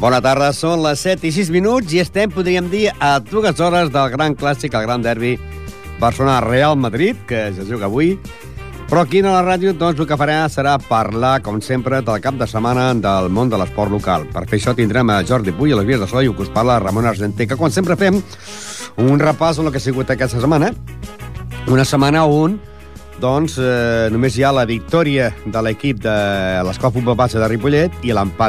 Bona tarda, són les 7:06 i estem, podríem dir, a 2 hores del gran clàssic, el gran derbi Barcelona-Real Madrid, que es juga avui. Però aquí a la ràdio, doncs, el que farà serà parlar, com sempre, del cap de setmana del món de l'esport local. Per fer això tindrem a Jordi Puy a les vies de so i que us parla Ramon Argenter, que com sempre fem un repàs en el que ha sigut aquesta setmana. Una setmana on doncs només hi ha la victòria de l'equip de l'Escola Futbol Base de Ripollet i l'empat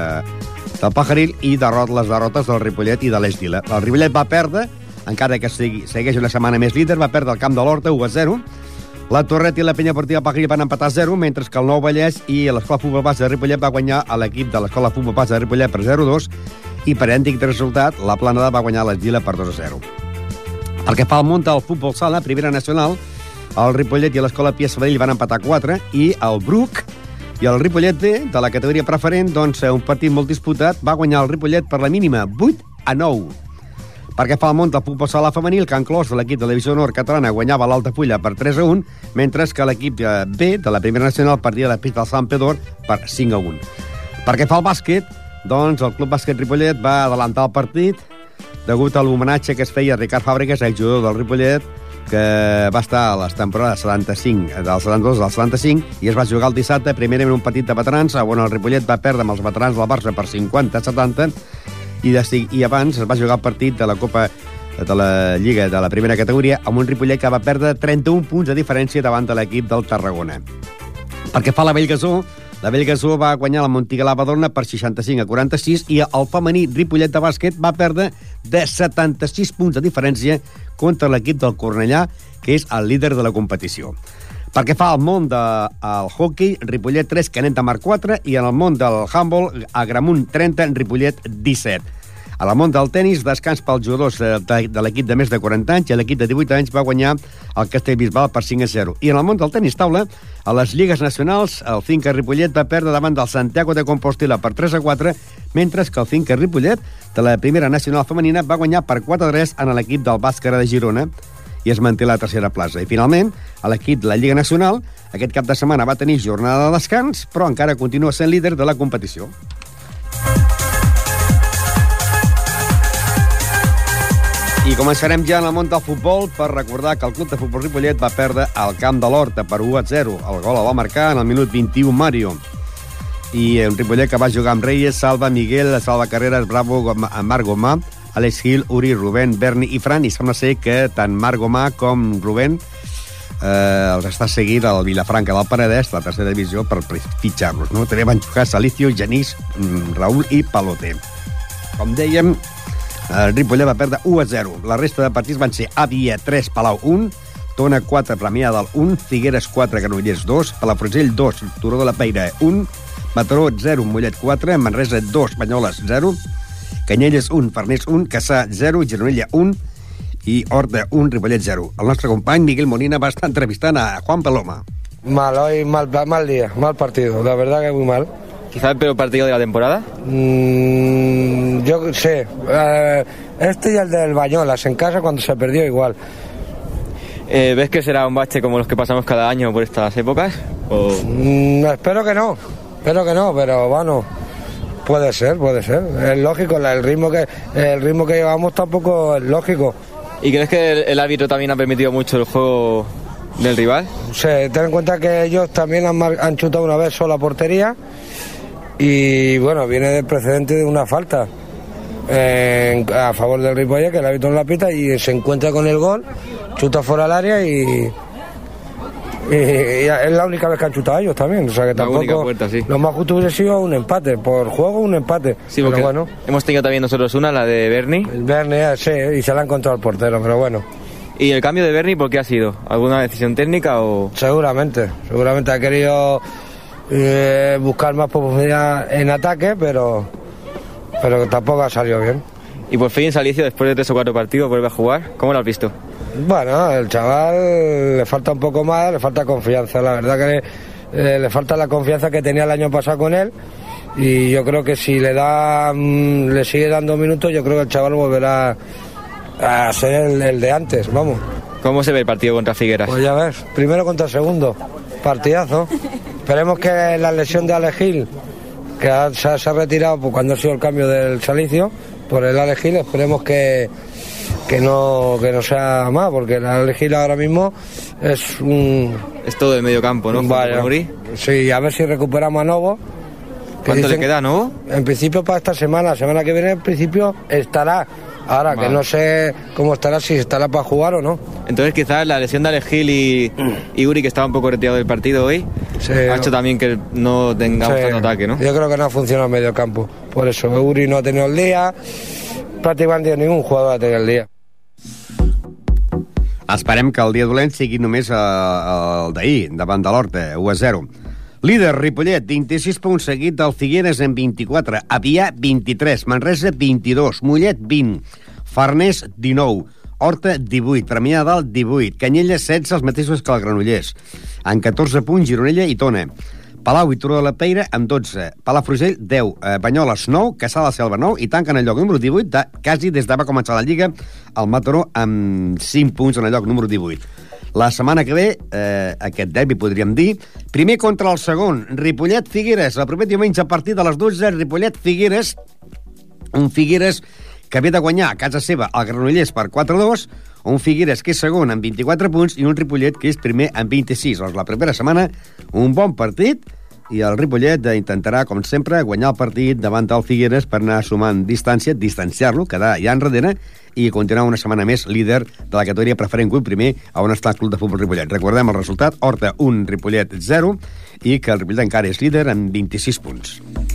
del Pajaril i les derrotes del Ripollet i de l'Eix Vila. El Ripollet va perdre, encara que segueix una setmana més líder, va perdre el camp de l'Horta 1-0. La Torret i la Penya Esportiva Pajaril van empatar 0, mentre que el Nou Vallès i l'Escola Futbol Base de Ripollet va guanyar a l'equip de l'Escola Futbol Base de Ripollet per 0-2 i per èntic de resultat, la Planada va guanyar l'Eix Vila per 2-0. El que fa al món del futbol sala, primera nacional, el Ripollet i l'Escola Pia Sabadell van empatar 4 i el Bruc i el Ripollet B, de la categoria preferent, doncs un partit molt disputat, va guanyar el Ripollet per la mínima 8-9. Perquè fa al món del futbol sala femenil, Can Clos, de l'equip de la Divisió Nord catalana, guanyava l'Altafulla per 3-1, mentre que l'equip B, de la primera nacional, perdia l'equip del Sant Pedor per 5-1. Perquè fa al bàsquet, doncs el Club Bàsquet Ripollet va adelantar el partit degut a l'homenatge que es feia a Ricard Fàbregas, exjugador del Ripollet, que va estar a les temporades 75, del 72 al 75, i es va jugar el dissabte, primerament un partit de veterans, on el Ripollet va perdre amb els veterans del Barça per 50-70, i abans es va jugar el partit de la Copa de la Lliga de la primera categoria amb un Ripollet que va perdre 31 punts de diferència davant de l'equip del Tarragona. Perquè fa la Bellgasó va guanyar la Montigalà Badalona per 65-46 i el femení Ripollet de bàsquet va perdre de 76 punts de diferència contra l'equip del Cornellà, que és el líder de la competició. Perquè fa al món del hockey, Ripollet 3, Canet de Mar 4, i en el món del handball, Agramunt 30, Ripollet 17. A la món del tenis, descans pels jugadors de l'equip de més de 40 anys i l'equip de 18 anys va guanyar el Castellbisbal per 5-0. I en el món del tenis taula, a les lligues nacionals, el Finca Ripollet va perdre davant del Santiago de Compostela per 3-4, mentre que el Finca Ripollet, de la primera nacional femenina, va guanyar per 4-3 en l'equip del Bàscara de Girona i es manté la tercera plaça. I finalment, a l'equip de la Lliga Nacional, aquest cap de setmana va tenir jornada de descans, però encara continua sent líder de la competició. I començarem ja en el món del futbol per recordar que el Club de Futbol Ripollet va perdre al camp de l'Horta per 1-0. El gol el va marcar en el minut 21 Mario. I un Ripollet que va jugar amb Reyes, Salva, Miguel, Salva Carreras, Bravo, Marc Gomà, Alex Gil, Uri, Rubén, Berni i Fran, i sembla ser que tant Marc Gomà com Rubén els està seguint al Vilafranca del Penedès, la tercera divisió, per fitxar-los. No? També van jugar Salicio, Genís, Raúl i Palote. Com dèiem, el Ripollet va perdre 1-0. La resta de partits van ser Àvia 3, Palau 1, Tona 4, Premià del 1, Figueres 4, Granollers 2, Palafrugell 2, Turó de la Peira 1, Mataró 0, Mollet 4, Manresa 2, Banyoles 0, Canyelles 1, Farners 1, Cassà 0, Gironella 1 i Horta 1, Ripollet 0. El nostre company Miguel Molina va estar entrevistant a Juan Paloma. Hoy mal día, mal partido, la verdad que muy mal. ¿Quizá el peor partido de la temporada? Yo sé, este y el del Banyolas en casa cuando se perdió igual. ¿Ves que será un bache como los que pasamos cada año por estas épocas? Espero que no, pero bueno, puede ser. Es lógico, el ritmo que llevamos tampoco es lógico. ¿Y crees que el árbitro también ha permitido mucho el juego del rival? Sí, ten en cuenta que ellos también han chutado una vez sola portería y bueno, viene del precedente de una falta a favor del Ripollet, que el árbitro no la pita y se encuentra con el gol, chuta fuera del área y es la única vez que han chutado ellos también, o sea que tampoco puerta, sí. Lo más justo hubiese sido un empate, por juego un empate, sí, pero bueno. Hemos tenido también nosotros una, la de Berni. El Berni, sí, y se la ha encontrado el portero, pero bueno. ¿Y el cambio de Berni por qué ha sido? ¿Alguna decisión técnica o...? Seguramente ha querido buscar más profundidad en ataque, pero tampoco ha salido bien. Y por fin Salicio, después de 3 o 4 partidos, vuelve a jugar. ¿Cómo lo has visto? Bueno, el chaval le falta un poco más, le falta confianza. La verdad que le falta la confianza que tenía el año pasado con él. Y yo creo que si le sigue dando minutos, yo creo que el chaval volverá a ser el de antes, vamos. ¿Cómo se ve el partido contra Figueras? Pues ya ves, primero contra segundo, partidazo. Esperemos que la lesión de Alex Gil, se ha retirado pues, cuando ha sido el cambio del Salicio por el Alex Gil. Esperemos que no sea más, porque el Alex Gil ahora mismo es todo del medio campo, ¿no? Vaya, sí, a ver si recuperamos a Novo. ¿Cuánto le queda a Novo? En principio para esta semana, la semana que viene en principio estará. Ahora, vale, que no sé cómo estará, si estará para jugar o no. Entonces quizás la lesión de Alex Gil y Uri, que estaba un poco retirado del partido hoy, sí, ha hecho también que no tengamos tanto ataque, ¿no? Yo creo que no ha funcionado el medio campo. Por eso, Uri no ha tenido el día, prácticamente ningún jugador ha tenido el día. Esperem que el dia dolent sigui només el d'ahir, davant de l'Horta, 1-0. Líder, Ripollet, 26 punts, seguit del Figueres en 24, Avià 23, Manresa 22, Mollet 20, Farners 19, Horta 18, Premià de Dalt 18, Canyelles 16, els mateixos que el Granollers. En 14 punts, Gironella i Tona. Palau i Turó de la Peira amb 12, Palafrugell 10, Banyoles 9, Caçà de la Selva 9 i tanquen el lloc número 18, quasi des de va començar la Lliga, el Mataró amb 5 punts en el lloc número 18. La setmana que ve, aquest derbi podríem dir, primer contra el segon, Ripollet-Figueres, el proper diumenge a partir de les 12, Ripollet-Figueres, un Figueres que ve de guanyar a casa seva el Granollers per 4-2, un Figueres que és segon amb 24 punts i un Ripollet que és primer amb 26. Doncs la propera setmana, un bon partit, i el Ripollet intentarà, com sempre, guanyar el partit davant del Figueres per anar sumant distància, distanciar-lo, quedar ja enrere, i continuar una setmana més líder de la categoria preferent grup primer, on està el Club de Futbol Ripollet. Recordem el resultat, Horta 1, Ripollet 0, i que el Ripollet encara és líder amb 26 punts.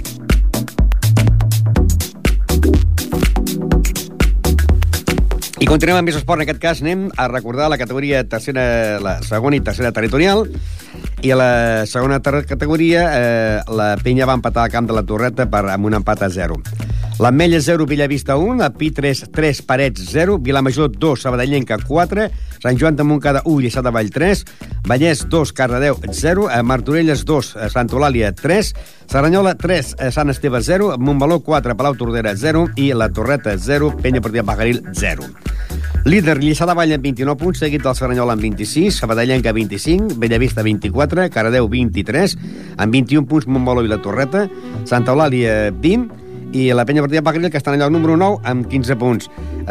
I continuem amb més esport. En aquest cas anem a recordar la categoria tercera, la segona i tercera territorial, i a la segona categoria la Penya va empatar al camp de la Torreta amb un empat a 0. L'Ametlla 0, Bellavista 1, a Pi 3, Parets 0, Vilamajor 2, Sabadellenca 4, Sant Joan de Montcada 1, Lliçà de Vall 3, Vallès 2, Cardedeu 0, Martorelles 2, Santa Eulàlia 3, Cerdanyola 3, Sant Esteve 0, Montmeló 4, Palau Tordera 0 i la Torreta 0, Penya Esportiva Pajaril 0. Líder, Lliçà de Vall amb 29 punts, seguit del Cerdanyola amb 26, Sabadellenca 25, Bellavista 24, Cardedeu 23, amb 21 punts Montmeló i la Torreta, Santa Eulàlia 20, i la Penya Esportiva Pajaril, que està en el lloc número 9 amb 15 punts.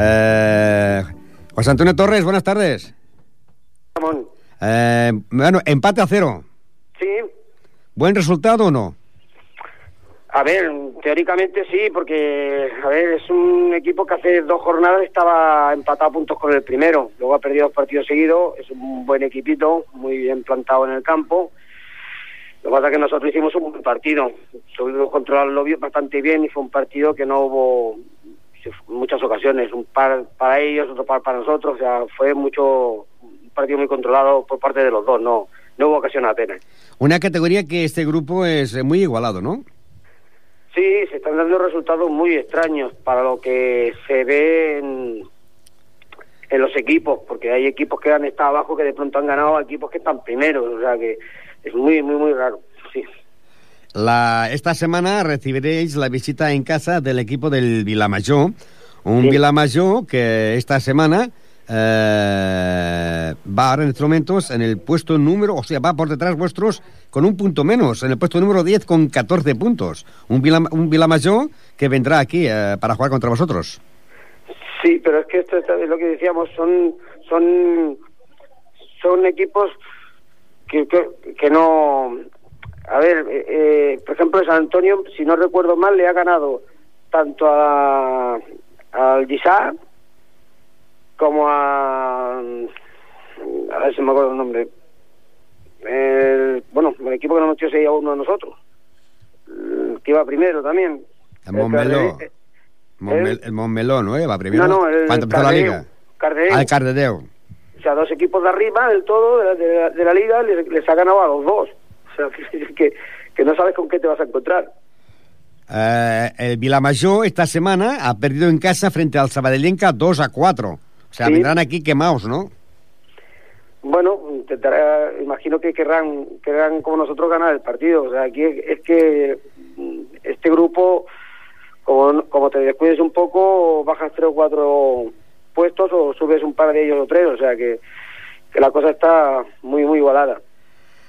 José Antonio Torres, buenas tardes. Ramón. Bueno, empate a 0. Sí. ¿Buen resultado o no? A ver, teóricamente sí, porque a ver, es un equipo que hace 2 jornadas estaba empatado a puntos con el primero, luego ha perdido 2 partidos seguidos, es un buen equipito, muy bien plantado en el campo. Lo que pasa es que nosotros hicimos un buen partido, supimos controlarlo bastante bien y fue un partido que no hubo muchas ocasiones, un par para ellos, otro par para nosotros, o sea, fue un partido muy controlado por parte de los dos, no hubo ocasión apenas. Una categoría que este grupo es muy igualado, ¿no? Sí, se están dando resultados muy extraños para lo que se ve en los equipos, porque hay equipos que han estado abajo que de pronto han ganado a equipos que están primeros, o sea que es muy, muy, muy raro, sí. Esta semana recibiréis la visita en casa del equipo del Vilamajor, un sí. Vilamajor que esta semana va ahora en estos momentos en el puesto número, o sea, va por detrás vuestros con un punto menos, en el puesto número 10 con 14 puntos. Un Vilamajor que vendrá aquí para jugar contra vosotros. Sí, pero es que esto es lo que decíamos, son equipos que no... A ver, por ejemplo, San Antonio, si no recuerdo mal, le ha ganado tanto al Lliçà como a ver si me acuerdo el nombre. El equipo que nos metió 6-1 a nosotros, que iba primero también. El Montmeló. El Montmeló, ¿no? Va primero. No, ¿Cuánto empezó la Liga? Cardedeu. El Cardedeu. O sea, 2 equipos de arriba del todo de la Liga les ha ganado a los 2. O sea, que no sabes con qué te vas a encontrar. El Vilamajor esta semana ha perdido en casa frente al Sabadellenca 2-4. O sea, sí. Vendrán aquí quemados, ¿no? Bueno, imagino que querrán como nosotros ganar el partido. O sea, aquí es que este grupo, como te descuides un poco, bajas 3 o 4 puestos o subes un par de ellos o 3. O sea, que la cosa está muy, muy igualada.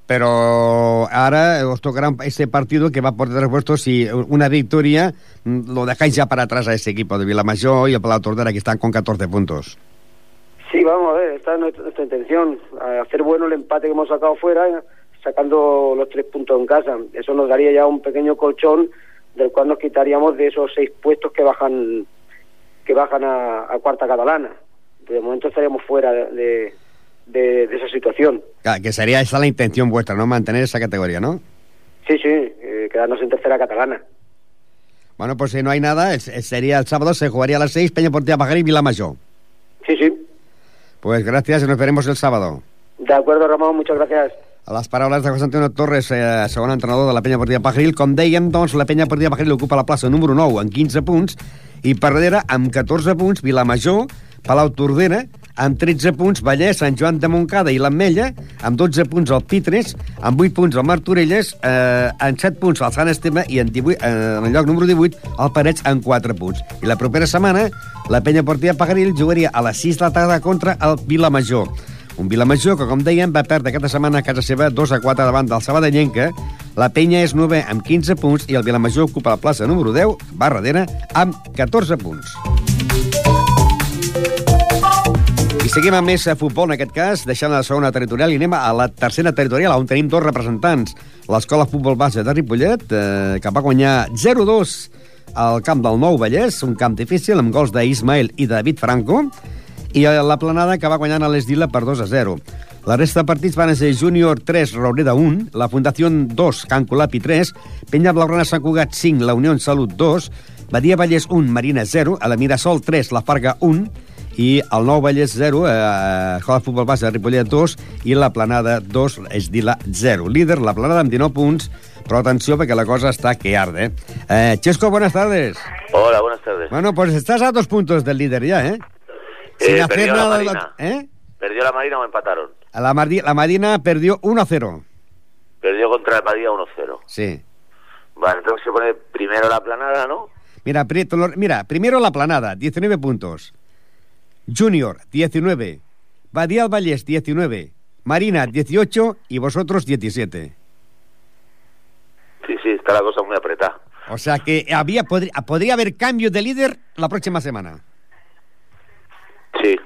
Pero ahora os tocará ese partido que va por 3 puestos y una victoria lo dejáis ya para atrás a ese equipo de Vilamajor y a Palau Tordera, que están con 14 puntos. Sí, vamos a ver, esta es nuestra intención, hacer bueno el empate que hemos sacado fuera, sacando los 3 puntos en casa. Eso nos daría ya un pequeño colchón del cual nos quitaríamos de esos 6 puestos que bajan a cuarta catalana. De momento estaríamos fuera de esa situación. Claro, que sería esa la intención vuestra, ¿no? Mantener esa categoría, ¿no? Sí, quedarnos en tercera catalana. Bueno, pues si no hay nada, sería el sábado, se jugaría a las 6, Peña Deportiva Pajaril y Vilamajor. Sí. Pues gracias y nos veremos el sábado. De acuerdo, Ramón, muchas gracias. A les paraules de José Antonio Torres, segon entrenador de la Penya Deportiva Pajaril, com dèiem, doncs, la Penya Deportiva Pajaril ocupa la plaça número 9 amb 15 punts i per darrere, amb 14 punts, Vilamajor, Palau Tordera, amb 13 punts, Vallès, Sant Joan de Montcada i l'Ametlla, amb 12 punts el Pitres, amb 8 punts el Martorelles, amb 7 punts el Sant Esteve i en el lloc número 18 el Parets amb 4 punts. I la propera setmana la Penya Deportiva Pajaril jugaria a les 6 de la tarda contra el Vilamajor. Un Vilamajor que, com dèiem, va perdre aquesta setmana a casa seva 2-4 davant del Sabadellenca. La Penya és 9 amb 15 punts i el Vilamajor ocupa la plaça número 10, va darrere, amb 14 punts. I seguim amb més futbol, en aquest cas, deixant la segona territorial i anem a la tercera territorial, on tenim 2 representants. L'Escola Futbol Base de Ripollet, que va guanyar 0-2 al camp del Nou Vallès, un camp difícil, amb gols d'Ismael i de David Franco, i la Planada, que va guanyant a l'Esdila per 2-0. La resta de partits van ser Júnior 3, Roureda 1, la Fundació 2, Can Colapi 3, Penya Blaugrana Sant Cugat 5, la Unió en Salut 2, Badia Vallès 1, Marina 0, a la Mirasol 3, la Farga 1, i el Nou Vallès 0, Escola Futbol Base de Ripollet 2, i la Planada 2, Esdila 0. Líder, la Planada amb 19 punts, pero atención porque la cosa está que arde. Chesco, buenas tardes. Hola, buenas tardes. Bueno, pues estás a 2 puntos del líder ya, ¿eh? Sin hacer nada. La Marina. ¿Perdió la Marina o empataron? La Marina perdió 1-0. Perdió contra el Padilla 1-0. Sí. Vale, entonces se pone primero la Planada, ¿no? Mira, primero la Planada, 19 puntos. Junior, 19. Badia Vallès, 19. Marina, 18. Y vosotros, 17. Sí, está la cosa muy apretada. O sea que podría haber cambio de líder la próxima semana. Sí.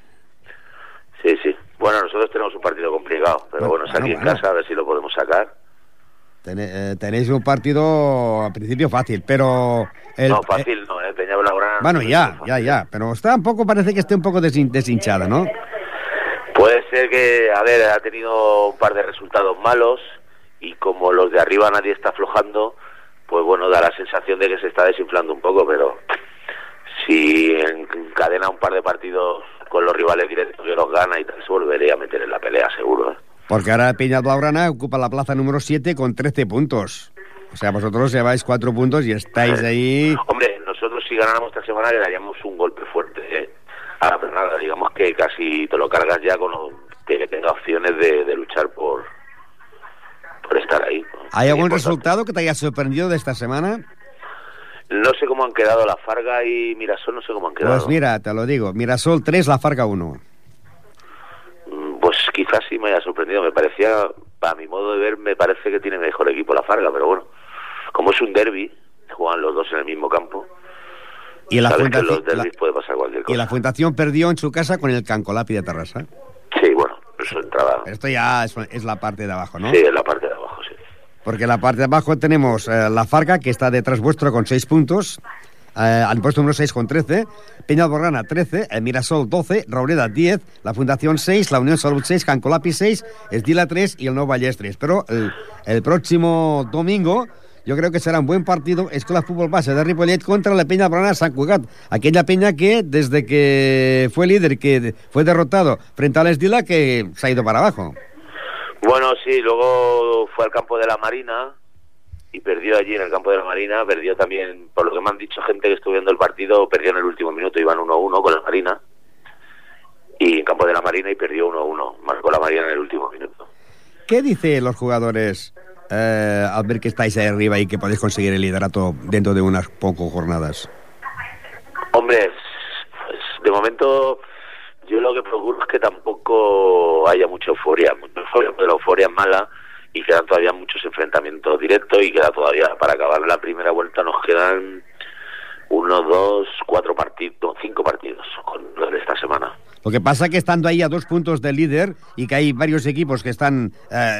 Bueno, nosotros tenemos un partido complicado, pero bueno, es aquí en casa, a ver si lo podemos sacar. Tenéis un partido a principio fácil, pero... No, fácil no, Peña Blaugrana... Bueno, ya, pero parece que esté un poco deshinchada, ¿no? Puede ser que, ha tenido un par de resultados malos, y como los de arriba nadie está aflojando, pues bueno, da la sensación de que se está desinflando un poco, pero si encadena un par de partidos con los rivales directos que los gana y tal, se volvería a meter en la pelea, seguro, Porque ahora Peña Blaugrana ocupa la plaza número 7 con 13 puntos. O sea, vosotros lleváis 4 puntos y estáis ahí... Hombre, nosotros si ganáramos esta semana le daríamos un golpe fuerte, a la Planada. Digamos que casi te lo cargas ya con que tenga opciones de luchar por estar ahí. ¿Hay algún resultado que te haya sorprendido de esta semana? No sé cómo han quedado la Farga y Mirasol, no sé cómo han quedado. Pues mira, te lo digo, Mirasol 3, la Farga 1. Pues quizás sí me haya sorprendido, me parecía, a mi modo de ver, me parece que tiene mejor equipo la Farga, pero bueno, como es un derbi, juegan los dos en el mismo campo, y la Fundación, que los derbis puede pasar cualquier cosa. Y la Fundación perdió en su casa con el Can Colapi de Terrassa. Sí, bueno, eso entraba... Pero esto ya es la parte de abajo, ¿no? Sí, es la parte de abajo, sí. Porque en la parte de abajo tenemos la Farga, que está detrás vuestro con 6 puntos, al puesto número 6 con 13, Peña Alborrana 13, Mirasol 12, Roureda 10, la Fundación 6, la Unión Salud 6, Can Colapi 6, Esdila 3 y el Nou Vallès 3. Pero el próximo domingo yo creo que será un buen partido, Escola Fútbol Base de Ripollet contra la Peña Alborrana Sant Cugat, aquella peña que desde que fue líder, que fue derrotado frente al Esdila, que se ha ido para abajo. Bueno, sí, luego fue al campo de la Marina y perdió allí en el campo de la Marina, perdió también, por lo que me han dicho gente que estuvo viendo el partido, perdió en el último minuto, iban 1-1 con la Marina, y en campo de la Marina y perdió 1-1, marcó la Marina en el último minuto. ¿Qué dicen los jugadores al ver que estáis ahí arriba y que podéis conseguir el liderato dentro de unas pocas jornadas? Hombre, pues de momento... Yo lo que procuro es que tampoco haya mucha euforia, porque la euforia es mala y quedan todavía muchos enfrentamientos directos y queda todavía, para acabar la primera vuelta nos quedan 1, 2, 4 partidos, 5 partidos con los de esta semana. Lo que pasa que estando ahí a 2 puntos del líder y que hay varios equipos que están...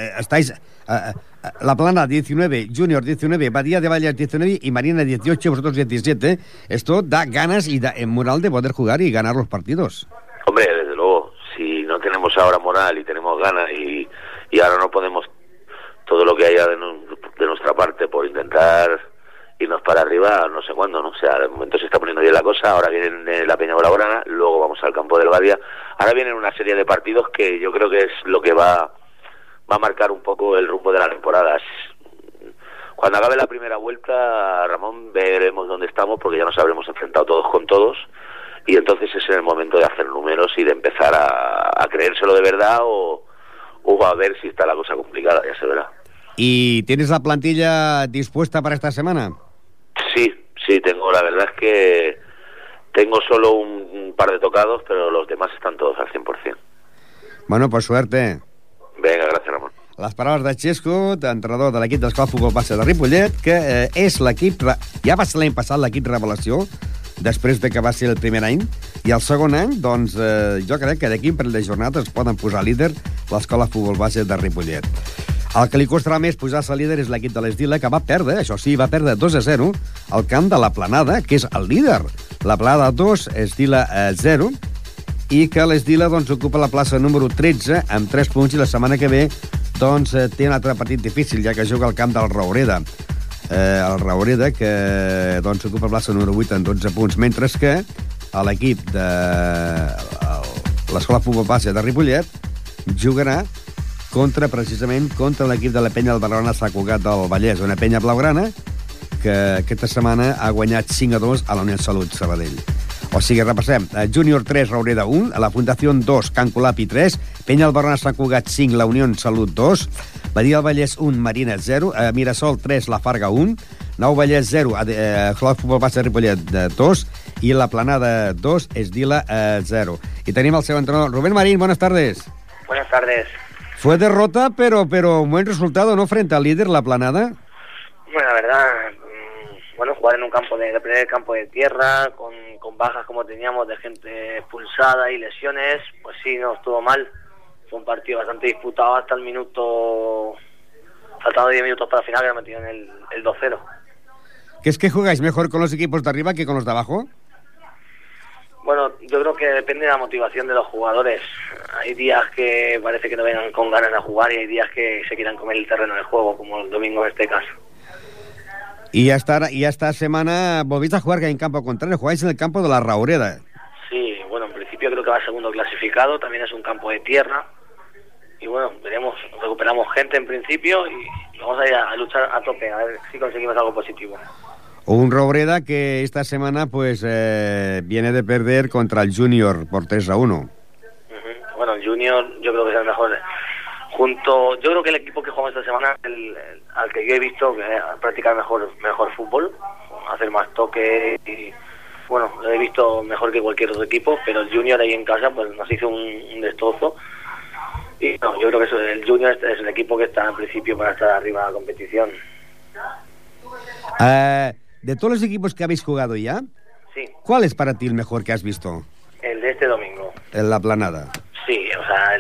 La Plana 19, Junior 19, Badía de Valles 19 y Marina 18, vosotros 17. Esto da ganas y da moral de poder jugar y ganar los partidos. Hombre, desde luego, si no tenemos ahora moral y tenemos ganas y ahora no podemos todo lo que haya de nuestra parte por intentar irnos para arriba, no sé cuándo, ¿no? O sea, de momento se está poniendo bien la cosa, ahora viene la Peña Blaugrana, luego vamos al campo del Badia, ahora vienen una serie de partidos que yo creo que es lo que va a marcar un poco el rumbo de la temporada. Cuando acabe la primera vuelta, Ramón, veremos dónde estamos, porque ya nos habremos enfrentado todos con todos, y entonces ese es el momento de hacer números y de empezar a creérselo de verdad o a ver si está la cosa complicada, ya se verá. ¿Y tienes la plantilla dispuesta para esta semana? Sí, tengo, la verdad es que tengo solo un par de tocados, pero los demás están todos al 100%. Bueno, pues suerte. Vinga, gràcies, Ramon. Les paraules de Xesco, entrenador de l'equip d'Escola Futbol Base de Ripollet, que és l'equip... Ja va ser l'any passat l'equip revelació, després de que va ser el primer any, i el segon any, doncs, jo crec que d'aquí un parell de jornades es poden posar líder l'Escola Futbol Base de Ripollet. El que li costarà més posar-se líder és l'equip de l'Esdila, que va perdre, això sí, va perdre 2-0 al camp de la Planada, que és el líder. La Planada 2, Esdila 0, i que l'Esdila doncs, ocupa la plaça número 13 amb 3 punts, i la setmana que ve doncs, té un altre partit difícil, ja que juga al camp del Raureda. El Raureda, que doncs, ocupa la plaça número 8 amb 12 punts, mentre que l'equip de l'Escola Futbol Base de Ripollet jugarà precisament contra l'equip de la penya del Barcelona Sant Cugat del Vallès, una penya blaugrana que aquesta setmana ha guanyat 5-2 a la Unió Salut Sabadell. O sigui, repassem. Júnior 3, Raureda 1, a la Fundació 2, Can Colapi 3, penya del Barcelona Sant Cugat 5, la Unió Salut 2, Badia del Vallès 1, Marina 0, Mirasol 3, la Farga 1, Nou Vallès 0, Club Futbol Base de Ripollet 2, i la Planada 2, Esdila 0. Y tenim el seu entrenador, Rubén Marín, buenas tardes. Buenas tardes. Fue derrota, pero un buen resultado, ¿no? Frente al líder, la Planada. Bueno, la verdad, jugar en un campo de primer campo de tierra, con bajas como teníamos de gente expulsada y lesiones, pues sí, no estuvo mal. Fue un partido bastante disputado hasta el minuto, faltando 10 minutos para el final, que nos metieron el 2-0. ¿Qué es que jugáis mejor con los equipos de arriba que con los de abajo? Bueno, yo creo que depende de la motivación de los jugadores. Hay días que parece que no vengan con ganas de jugar y hay días que se quieran comer el terreno del juego, como el domingo en este caso. Y esta semana volvéis a jugar en campo contrario, jugáis en el campo de la Raureda. Sí, bueno, en principio creo que va segundo clasificado, también es un campo de tierra. Y bueno, veremos, recuperamos gente en principio y vamos a ir a luchar a tope, a ver si conseguimos algo positivo. Un Raureda que esta semana pues viene de perder contra el Junior por 3-1. Bueno, el Junior yo creo que es el mejor. Yo creo que el equipo que jugamos esta semana, al que yo he visto que practicar mejor fútbol, hacer más toque y bueno, lo he visto mejor que cualquier otro equipo, pero el Junior ahí en casa pues nos hizo un destrozo. Y no, yo creo que el Junior es el equipo que está en principio para estar arriba de la competición. De todos los equipos que habéis jugado ya, sí. ¿Cuál es para ti el mejor que has visto? El de este domingo. En la Planada. Sí, o sea,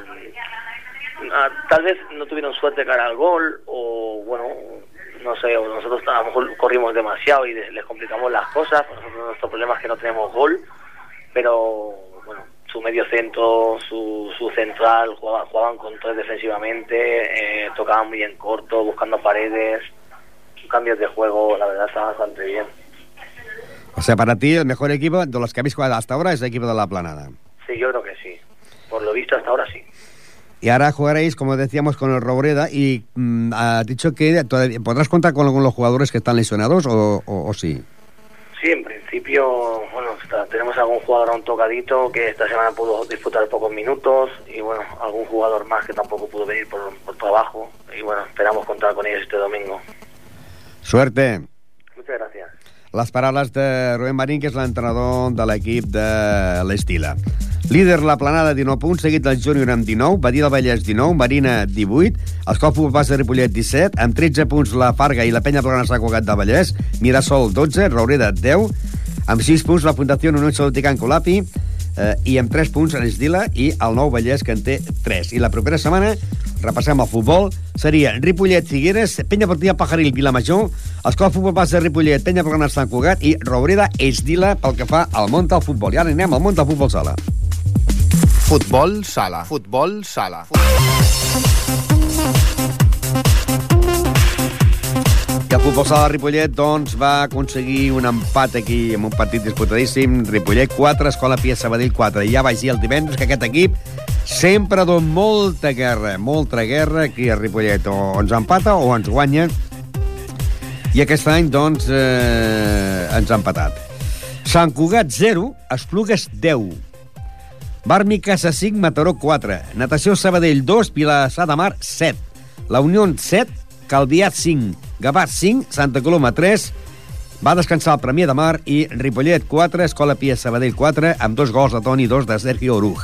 tal vez no tuvieron suerte cara al gol, o bueno, no sé, o nosotros a lo mejor corrimos demasiado y les complicamos las cosas. Nosotros nuestro problema es que no tenemos gol, pero bueno, su medio centro, su central jugaban con tres defensivamente, tocaban muy en corto, buscando paredes. Cambios de juego, la verdad, está bastante bien. O sea, para ti el mejor equipo de los que habéis jugado hasta ahora es el equipo de la Planada. Sí, yo creo que sí. Por lo visto hasta ahora sí. Y ahora jugaréis, como decíamos, con el Raureda y has dicho que podrás contar con los jugadores que están lesionados o sí. Sí, en principio, bueno, tenemos algún jugador aún tocadito que esta semana pudo disputar pocos minutos y bueno, algún jugador más que tampoco pudo venir por trabajo y bueno, esperamos contar con ellos este domingo. Suerte. Muchas gracias. Les paraules de Rubén Marín, que és l'entrenador de l'equip de l'Esdila. Líder la Planada, 19 punts, seguit del Júnior amb 19, Badia del Vallès 19, Marina 18, Escola Futbol Base de Ripollet 17, amb 13 punts la Farga i la Penya Blaugrana Sant Cugat del Vallès, Mirasol 12, Roureda 10, amb 6 punts la Fundació Unió Salut i Can Colapi, i amb 3 punts l'Esdila i el Nou Vallès, que en té 3. I la propera setmana, repassem el futbol, seria Ripollet, Figueres, Penya Portilla, Pajaril, Vilamajor, Escola Futbol Base de Ripollet, Penya Blaugrana Sant Cugat i Roureda, Esdila, pel que fa al món del futbol. I ara anem al món del futbol sala. Futbol sala. Futbol sala. I el futbol sala de Ripollet, doncs, va aconseguir un empat aquí amb un partit disputadíssim. Ripollet 4, Escola Pia Sabadell 4. I ja vaig dir el divendres que aquest equip sempre don molta guerra aquí a Ripollet. O ens empata o ens guanya. I aquest any, doncs, ens ha empatat. Sant Cugat 0, Esplugues 10. Barmi Casa 5, Mataró 4. Natació Sabadell 2, Vilassar de Mar 7. La Unió 7, Calvià 5. Gavà 5, Santa Coloma 3. Va descansar el Premià de Mar i Ripollet 4, Escola Pia Sabadell 4, amb 2 gols de Toni i 2 de Sergio Oruj.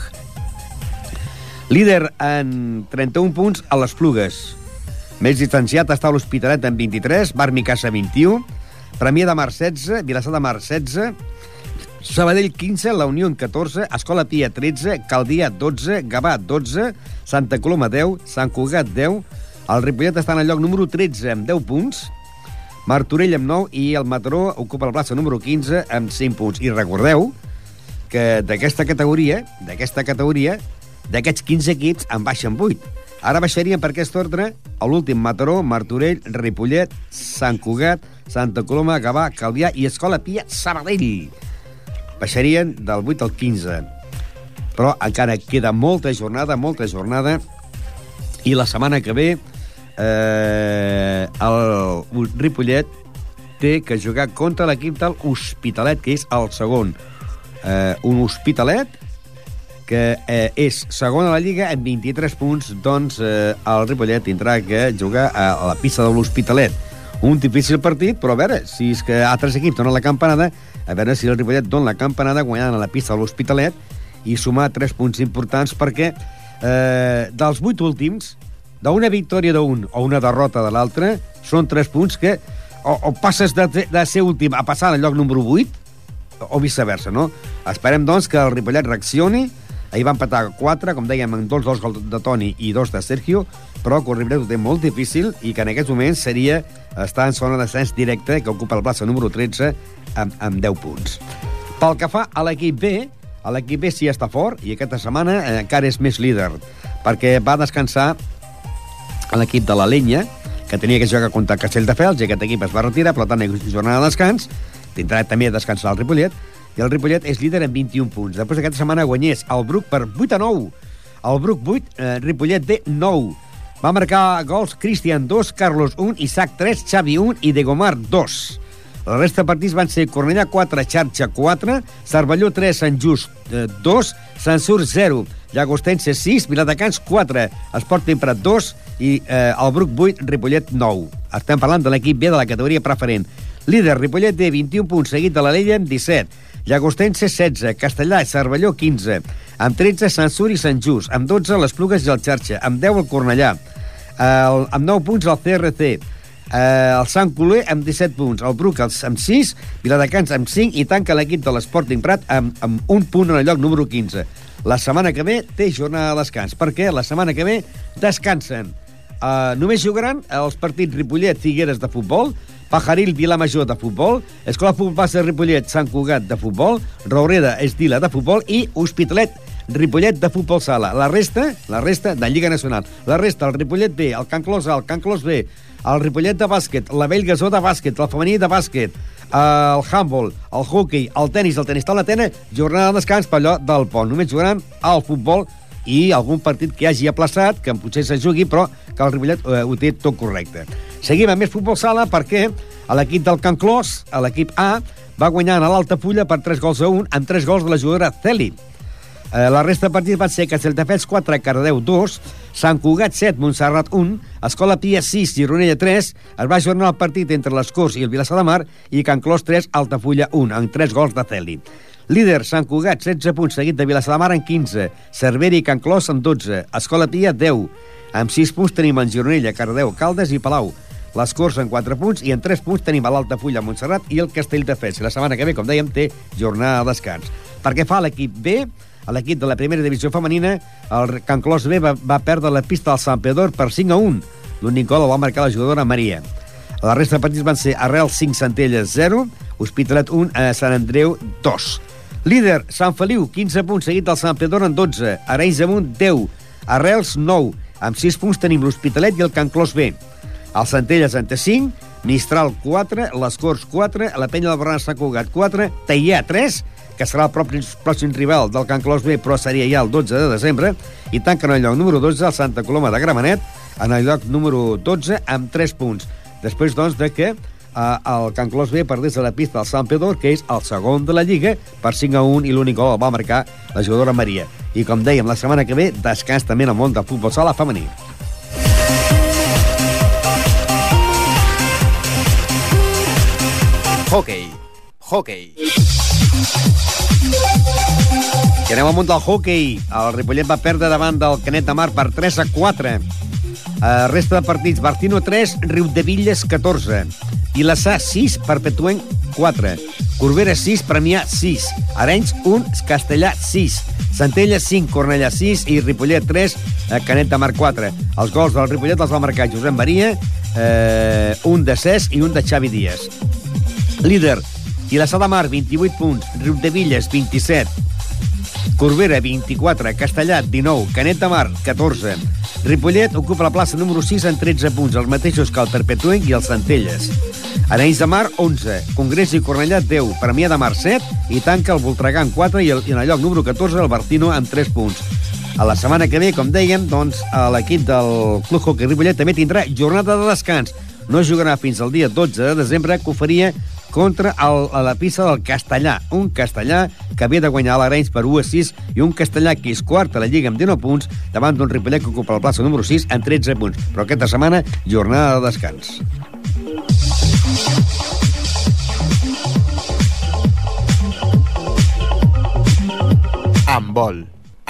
Líder en 31 punts a les Plugues. Més distanciat està l'Hospitalet amb 23, Barmi Casa 21, Premià de Mar 16, Vilassar de Mar 16, Sabadell 15, La Unió 14, Escola Pia 13, Calvià 12, Gavà 12, Santa Coloma 10, Sant Cugat 10, el Ripollet està en el lloc número 13 amb 10 punts, Martorell amb 9 i el Mataró ocupa la plaça número 15 amb 5 punts. I recordeu que d'aquesta categoria, d'aquests 15 equips, en baixen 8. Ara baixarien per aquest ordre a l'últim Mataró, Martorell, Ripollet, Sant Cugat, Santa Coloma, Gavà, Calvià i Escola Pia Sabadell. Baixarien del 8 al 15. Però encara queda molta jornada, i la setmana que ve el Ripollet té que jugar contra l'equip de l'Hospitalet, que és el segon. Un Hospitalet que és segon a la Lliga amb 23 punts, doncs el Ripollet tindrà que jugar a la pista de l'Hospitalet. Un difícil partit, però a veure, si és que altres equips donen la campanada, a veure si el Ripollet dona la campanada guanyant a la pista de l'Hospitalet i sumar 3 punts importants, perquè dels 8 últims, d'una victòria d'un o una derrota de l'altre, són 3 punts que o passes de ser últim a passar al lloc número 8, o viceversa, no? Esperem, doncs, que el Ripollet reaccioni. Ahir va empatar 4, com dèiem, amb 2 gols de Toni i 2 de Sergio, però que el Ripollet ho té molt difícil i que en aquests moments seria estar en zona d'ascens directe, que ocupa la plaça número 13 amb 10 punts. Pel que fa a l'equip B sí està fort i aquesta setmana encara és més líder, perquè va descansar l'equip de la Lenya, que tenia que jugar contra Castelldefels, i aquest equip es va retirar, per tant, jornada de descans, tindrà també a descansar el Ripollet, i el Ripollet és líder amb 21 punts. Després d'aquesta setmana guanyés el Bruc per 8-9. El Bruc 8, Ripollet B 9. Va marcar gols Cristian 2, Carlos 1, Isaac 3, Xavi 1 i Degomar 2. La resta de partits van ser Cornellà 4, Xarxa 4, Cervelló 3, Sant Just 2, Sant Sur 0, Llagostense 6, Viladecans 4, Sporting Prat 2 i el Bruc 8, Ripollet 9. Estem parlant de l'equip B de la categoria preferent. Líder, Ripollet D, 21 punts, seguit de la Lella amb 17. Llagostense 16, Castellà i Cervelló 15, amb 13 Sant Sur i Sant Just, amb 12 les Plugues i el Xarxa, amb 10 el Cornellà, amb 9 punts el CRC, el Sant Coler amb 17 punts, el Bruc amb 6, Viladecans amb 5 i tanca l'equip de l'Sporting Prat amb 1 punt en el lloc número 15. La setmana que ve té jornada de descans, perquè la setmana que ve descansen. Només jugaran els partits Ripollet-Figueres de futbol, Pajaril, Vilamajor de futbol, Escola Futbol Base de Ripollet, Sant Cugat de futbol, Roureda, Esdila de futbol i Hospitalet, Ripollet de futbol sala. La resta de Lliga Nacional. La resta, el Ripollet B, el Can Clos A, el Can Clos B, el Ripollet de bàsquet, la Bellgasó de bàsquet, el femení de bàsquet, el handball, el hockey, el tenis taula tenen jornada de descans per allò del pont. Només jugaran al futbol i algun partit que hagi aplaçat, que potser se jugui, però que el Ripollet ho té tot correcte. Seguim amb més futbol sala perquè l'equip del Can Clos, l'equip A, va guanyar a l'Altafulla per 3-1 amb 3 gols de la jugadora Celi. La resta de partits van ser Castelldefels 4, Cardedeu 2, Sant Cugat 7, Montserrat 1, Escola Pia 6, Gironella 3, es va ajornar el partit entre les Corts i el Vilassar de Mar i Can Clos 3, Altafulla 1, amb 3 gols de Celi. Líder, Sant Cugat, 16 punts, seguit de Vilassar de Mar en 15, Cervera i Can Clos en 12, Escola Pia, 10. Amb 6 punts tenim en Gironella, Cardedeu, Caldes i Palau. Les Corts en 4 punts i en 3 punts tenim a l'Altafulla, Montserrat i el Castelldefels. La setmana que ve, com dèiem, té jornada de descans. Perquè fa l'equip B, a l'equip de la primera divisió femenina, el Can Clos B va perdre la pista al Sant Pedor per 5-1. L'únic gol el va marcar la jugadora Maria. La resta de partits van ser Arrel 5, Centelles 0, Hospitalet 1, Sant Andreu 2. Líder, Sant Feliu, 15 punts, seguit del Sant Pedor en 12, Arenys de Munt 10, Arrels 9, amb 6 punts tenim l'Hospitalet i el Can Clos B. El Centelles en té 5, Mistral 4, les Corts 4, la Penya del Barranc Sant Cugat 4, Teià 3, que serà el pròxim rival del Can Clos B, però seria ja el 12 de desembre, i tanquen el lloc número 12 el Santa Coloma de Gramenet, en el lloc número 12 amb 3 punts. Després, doncs, de que el Can Clos B perdés a la pista del Sant Pedor, que és el segon de la Lliga, per 5-1, i l'únic gol el va marcar la jugadora Maria. I, com dèiem, la setmana que ve, descans també en el món del futbol sala femení. Hockey. I anem al món del hockey. El Ripollet va perdre davant del Canet de Mar per 3-4. Resta de partits, Barcino 3, Riudevilles 14, Vilassar 6, Perpetuenc 4, Corbera 6, Premià 6, Arenys 1, Castellà 6, Centelles 5, Cornellà 6 i Ripollet 3, Canet de Mar 4. Els gols del Ripollet els va marcar Josep Maria, un de Cesc i un de Xavi Díaz. Líder, Vilassar de Mar 28 punts, Riudevilles 27, Corbera 24, Castellà 19, Canet de Mar 14. Ripollet ocupa la plaça número 6 en 13 punts, els mateixos que el Perpetuenc i el Centelles. Arenys de Mar 11, Congrés i Cornellà 10, Premià de Mar 7 i tanca el Voltregà en 4 i en el lloc número 14 el Barcino amb 3 punts. A la setmana que ve, com dèiem, doncs l'equip del Club Hockey Ripollet també tindrà jornada de descans. No jugarà fins al dia 12 de desembre, que ho faria contra la pista del Castellà. Un Castellà que havia de guanyar l'Arenys per 1-6 i un Castellà que és quart a la Lliga amb 19 punts davant d'un Ripollet que ocupa la plaça número 6 amb 13 punts. Però aquesta setmana, jornada de descans. Handbol.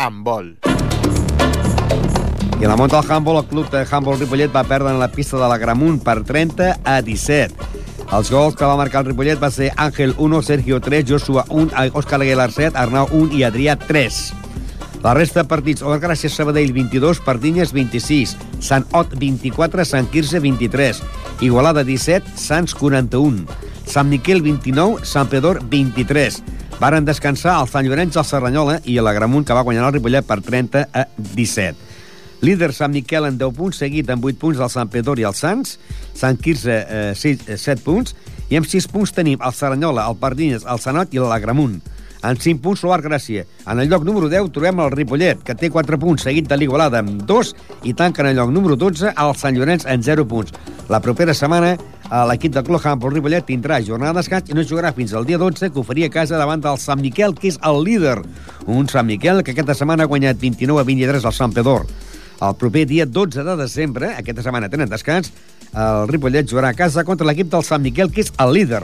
I a la munta del handbol, el club de handbol Ripollet va perdre en la pista de l'Agramunt per 30-17. Els gols que va marcar el Ripollet va ser Àngel 1, Sergio 3, Joshua 1, Òscar Aguilar 7, Arnau 1 i Adrià 3. La resta de partits, Gràcies Sabadell 22, Pardinyes 26, Sant Ot 24, Sant Quirze 23, Igualada 17, Sants 41, Sant Miquel 29, Sant Pedor 23. Varen descansar el Sant Llorenç, el Serranyola i l'Agramunt, que va guanyar el Ripollet per 30-17. Líder Sant Miquel en 10 punts, seguit amb 8 punts el Sant Pedor i el Sants, Sant Quirze 7 punts, i amb 6 punts tenim el Serranyola, el Pardinyes, el Sant Ot i l'Agramunt. En 5 punts l'Oart Gràcia. En el lloc número 10 trobem el Ripollet, que té 4 punts, seguit de l'Igualada amb 2, i tanca en el lloc número 12 el Sant Llorenç en 0 punts. La propera setmana l'equip de Club Handbol Ripollet tindrà jornada de descans i no jugarà fins al dia 12, que ho faria a casa davant del Sant Miquel, que és el líder. Un Sant Miquel que aquesta setmana ha guanyat 29-23 al Sant Pedor. El proper dia 12 de desembre, aquesta setmana tenen descans, el Ripollet jugarà a casa contra l'equip del Sant Miquel, que és el líder.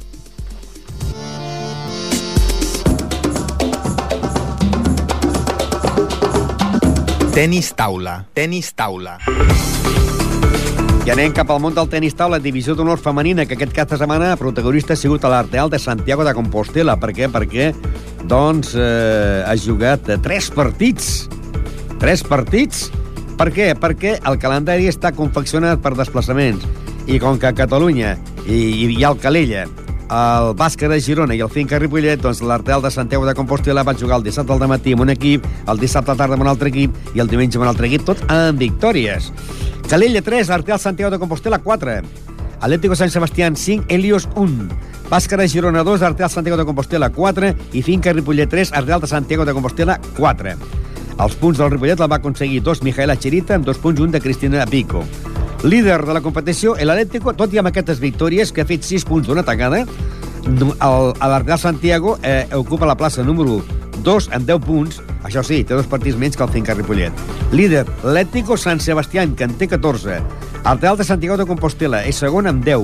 Tenis taula. I anem cap al món del tenis taula, divisió d'honor femenina, que aquest cap de setmana protagonista ha sigut l'Arteal de Santiago de Compostela. Per què? Perquè ha jugat 3 partits. 3 partits. Per què? Perquè el calendari està confeccionat per desplaçaments. I com que a Catalunya hi ha el Calella, el Bàsquet de Girona i el Finca Ripollet, doncs l'Arteal de Santiago de Compostela va jugar el dissabte al dematí amb un equip, el dissabte a la tarda amb un altre equip i el diumenge amb un altre equip, tot amb victòries. Calella 3, Arteal Santiago de Compostela 4. Atlético Sant Sebastián 5, Helios 1. Bàsquet de Girona 2, Arteal Santiago de Compostela 4 i Finca Ripollet 3, Arteal de Santiago de Compostela 4. Els punts del Ripollet el va aconseguir 2 Mijaela Chirita amb 2 punts i un de Cristina Pico. Líder de la competició, l'Atlético, tot i amb aquestes victòries, que ha fet 6 punts d'una tacada, l'Arteal Santiago ocupa la plaça número 2 amb 10 punts. Això sí, té 2 partits menys que el Finca Ripollet. Líder, l'Atlético Sant Sebastián, que en té 14. Arteal de Santiago de Compostela és segon amb 10.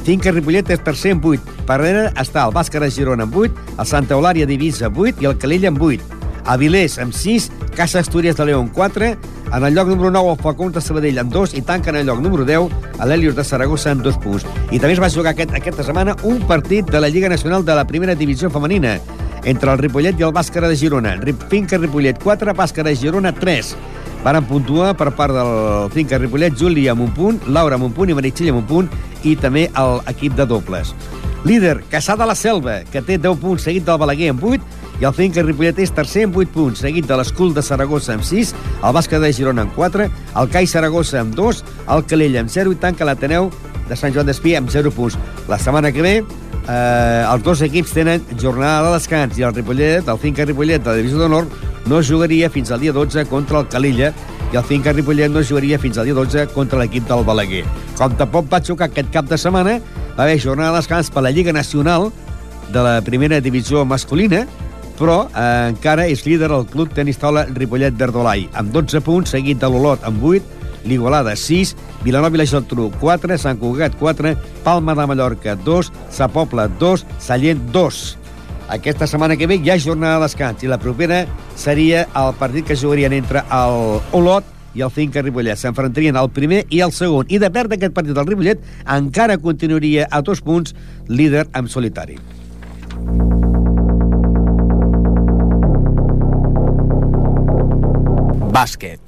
Finca Ripollet és tercer amb 8. Per darrere està el Bàsquet de Girona amb 8, el Santa Eulària d'Eivissa amb 8 i el Calella amb 8. Avilés amb 6, Casa Astúries de Leó amb 4, en el lloc número 9 el Falcons de Sabadell amb 2 i tanca en el lloc número 10 l'Hèlios de Saragossa amb 2 punts. I també es va jugar aquesta setmana un partit de la Lliga Nacional de la Primera Divisió Femenina entre el Ripollet i el Bàsquet de Girona. Finca Ripollet 4, Bàsquet de Girona 3. Varen puntuar per part del Finca Ripollet Júlia amb un punt, Laura amb un punt i Meritxell amb un punt i també l'equip de dobles. Líder, Cassà de la Selva, que té 10 punts, seguit del Balaguer amb 8, i el Finca Ripollet és tercer amb 8 punts, seguit de l'Escul de Saragossa amb 6, el Bàsquet de Girona amb 4, el CAI Saragossa amb 2, el Calella amb 0 i tanca l'Ateneu de Sant Joan d'Espí amb 0 punts. La setmana que ve els dos equips tenen jornada de descans i el Ripollet, el Finca Ripollet de la Divisió d'Honor, no jugaria fins al dia 12 contra el Calella i el Finca Ripollet no jugaria fins al dia 12 contra l'equip del Balaguer. Com tampoc va xocar aquest cap de setmana, va haver jornada de descans per la Lliga Nacional de la Primera Divisió masculina, però encara és líder el Club Tenis Taula Ripollet Verdolai, amb 12 punts, seguit de l'Olot amb 8, l'Igualada 6, Vilanova i la Geltrú 4, Sant Cugat 4, Palma de Mallorca 2, Sa Pobla 2, Sallent 2. Aquesta setmana que ve hi ha jornada de descans i la propera seria el partit que jugarien entre el Olot i el Finca Ripollet. S'enfrontarien el primer i el segon. I de perdre aquest partit del Ripollet encara continuaria a 2 punts líder en solitari. Bàsquet.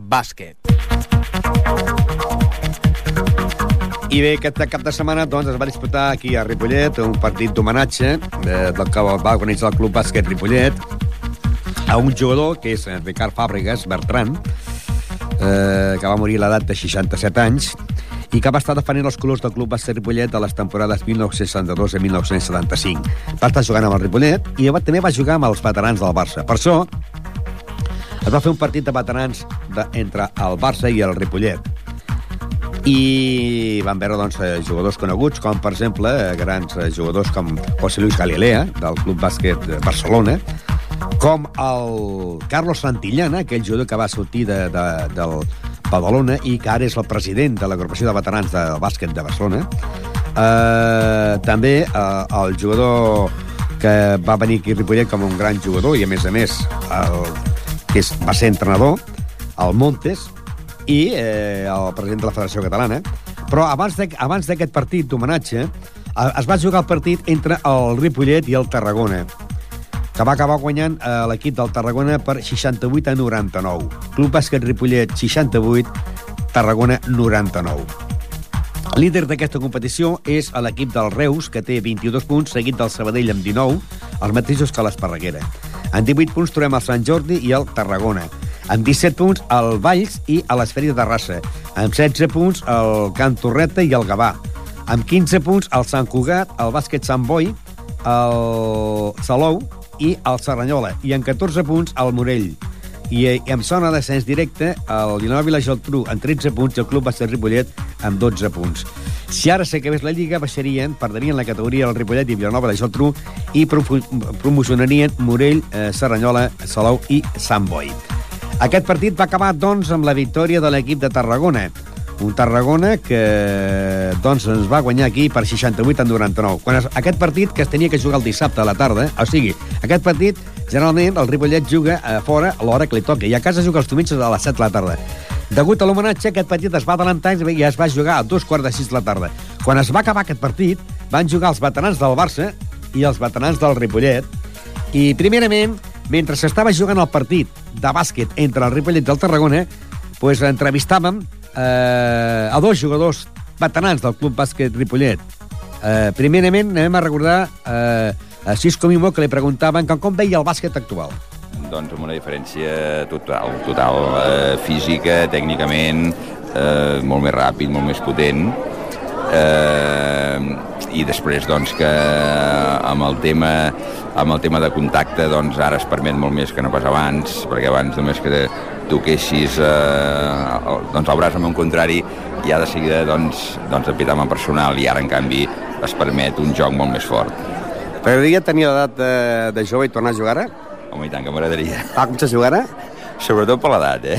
I bé, aquest cap de setmana doncs, es va disputar aquí a Ripollet un partit d'homenatge del que va organitzar el Club Bàsquet Ripollet a un jugador que és Ricard Fàbregas Bertran, que va morir a l'edat de 67 anys i que va estar defendent els colors del Club Bàsquet Ripollet a les temporades 1962 i 1975. Va estar jugant amb el Ripollet i també va jugar amb els veterans del Barça. Per això es va fer un partit de veterans entre el Barça i el Ripollet. I van veure doncs, jugadors coneguts, com per exemple grans jugadors com José Luis Galilea, del Club Bàsquet de Barcelona, com el Carlos Santillana, aquell jugador que va sortir del Badalona i que ara és el president de l'agrupació de veterans del bàsquet de Barcelona. També el jugador que va venir aquí a Ripollet com un gran jugador i, a més, va ser entrenador, el Montes, i el president de la Federació Catalana. Però abans d'aquest partit d'homenatge es va jugar el partit entre el Ripollet i el Tarragona, que va acabar guanyant l'equip del Tarragona per 68-99. Club Bàsquet Ripollet 68, Tarragona 99. El líder d'aquesta competició és l'equip del Reus, que té 22 punts, seguit del Sabadell amb 19, els mateixos que l'Esparreguera. En 18 punts trobem el Sant Jordi i el Tarragona. Amb 17 punts el Valls i l'Esferi de Terrassa. Amb 16 punts el Can Torreta i el Gavà. Amb 15 punts el Sant Cugat, el Bàsquet Sant Boi, el Salou i el Serranyola. I amb 14 punts el Morell. I amb zona de descens directe el Vilanova i la Geltrú amb 13 punts i el Club Bàsquet Ripollet amb 12 punts. Si ara s'acabés la Lliga, perdrien la categoria el Ripollet i Vilanova i la Geltrú i promocionarien Morell, Serranyola, Salou i Sant Boi. Aquest partit va acabar, doncs, amb la victòria de l'equip de Tarragona. Un Tarragona que, doncs, ens va guanyar aquí per 68-99. Aquest partit que es tenia que jugar el dissabte a la tarda, o sigui, aquest partit, generalment, el Ripollet juga a fora a l'hora que li toca, i a casa juga els diumenges a les 7 de la tarda. Degut a l'homenatge, aquest partit es va adelantar i es va jugar a 2:45 de la tarda. Quan es va acabar aquest partit, van jugar els veterans del Barça i els veterans del Ripollet, i, primerament, mentre s'estava jugant el partit de bàsquet entre el Ripollet i el Tarragona, doncs entrevistàvem a dos jugadors veterans del Club Bàsquet Ripollet. Primerament, anem a recordar a Cisco Mimo, que li preguntaven com veia el bàsquet actual. Doncs amb una diferència total, física, tècnicament, molt més ràpid, molt més potent, i després doncs que amb el tema de contacte doncs ara es permet molt més que no pas abans, perquè abans només que toquessis doncs el braç amb un contrari ja de seguida doncs et pitava en personal, i ara en canvi es permet un joc molt més fort. T'agradaria tenir l'edat de jove i tornar a jugar ara? Home, i tant que m'agradaria. Com se jugar ara? Sobretot per l'edat,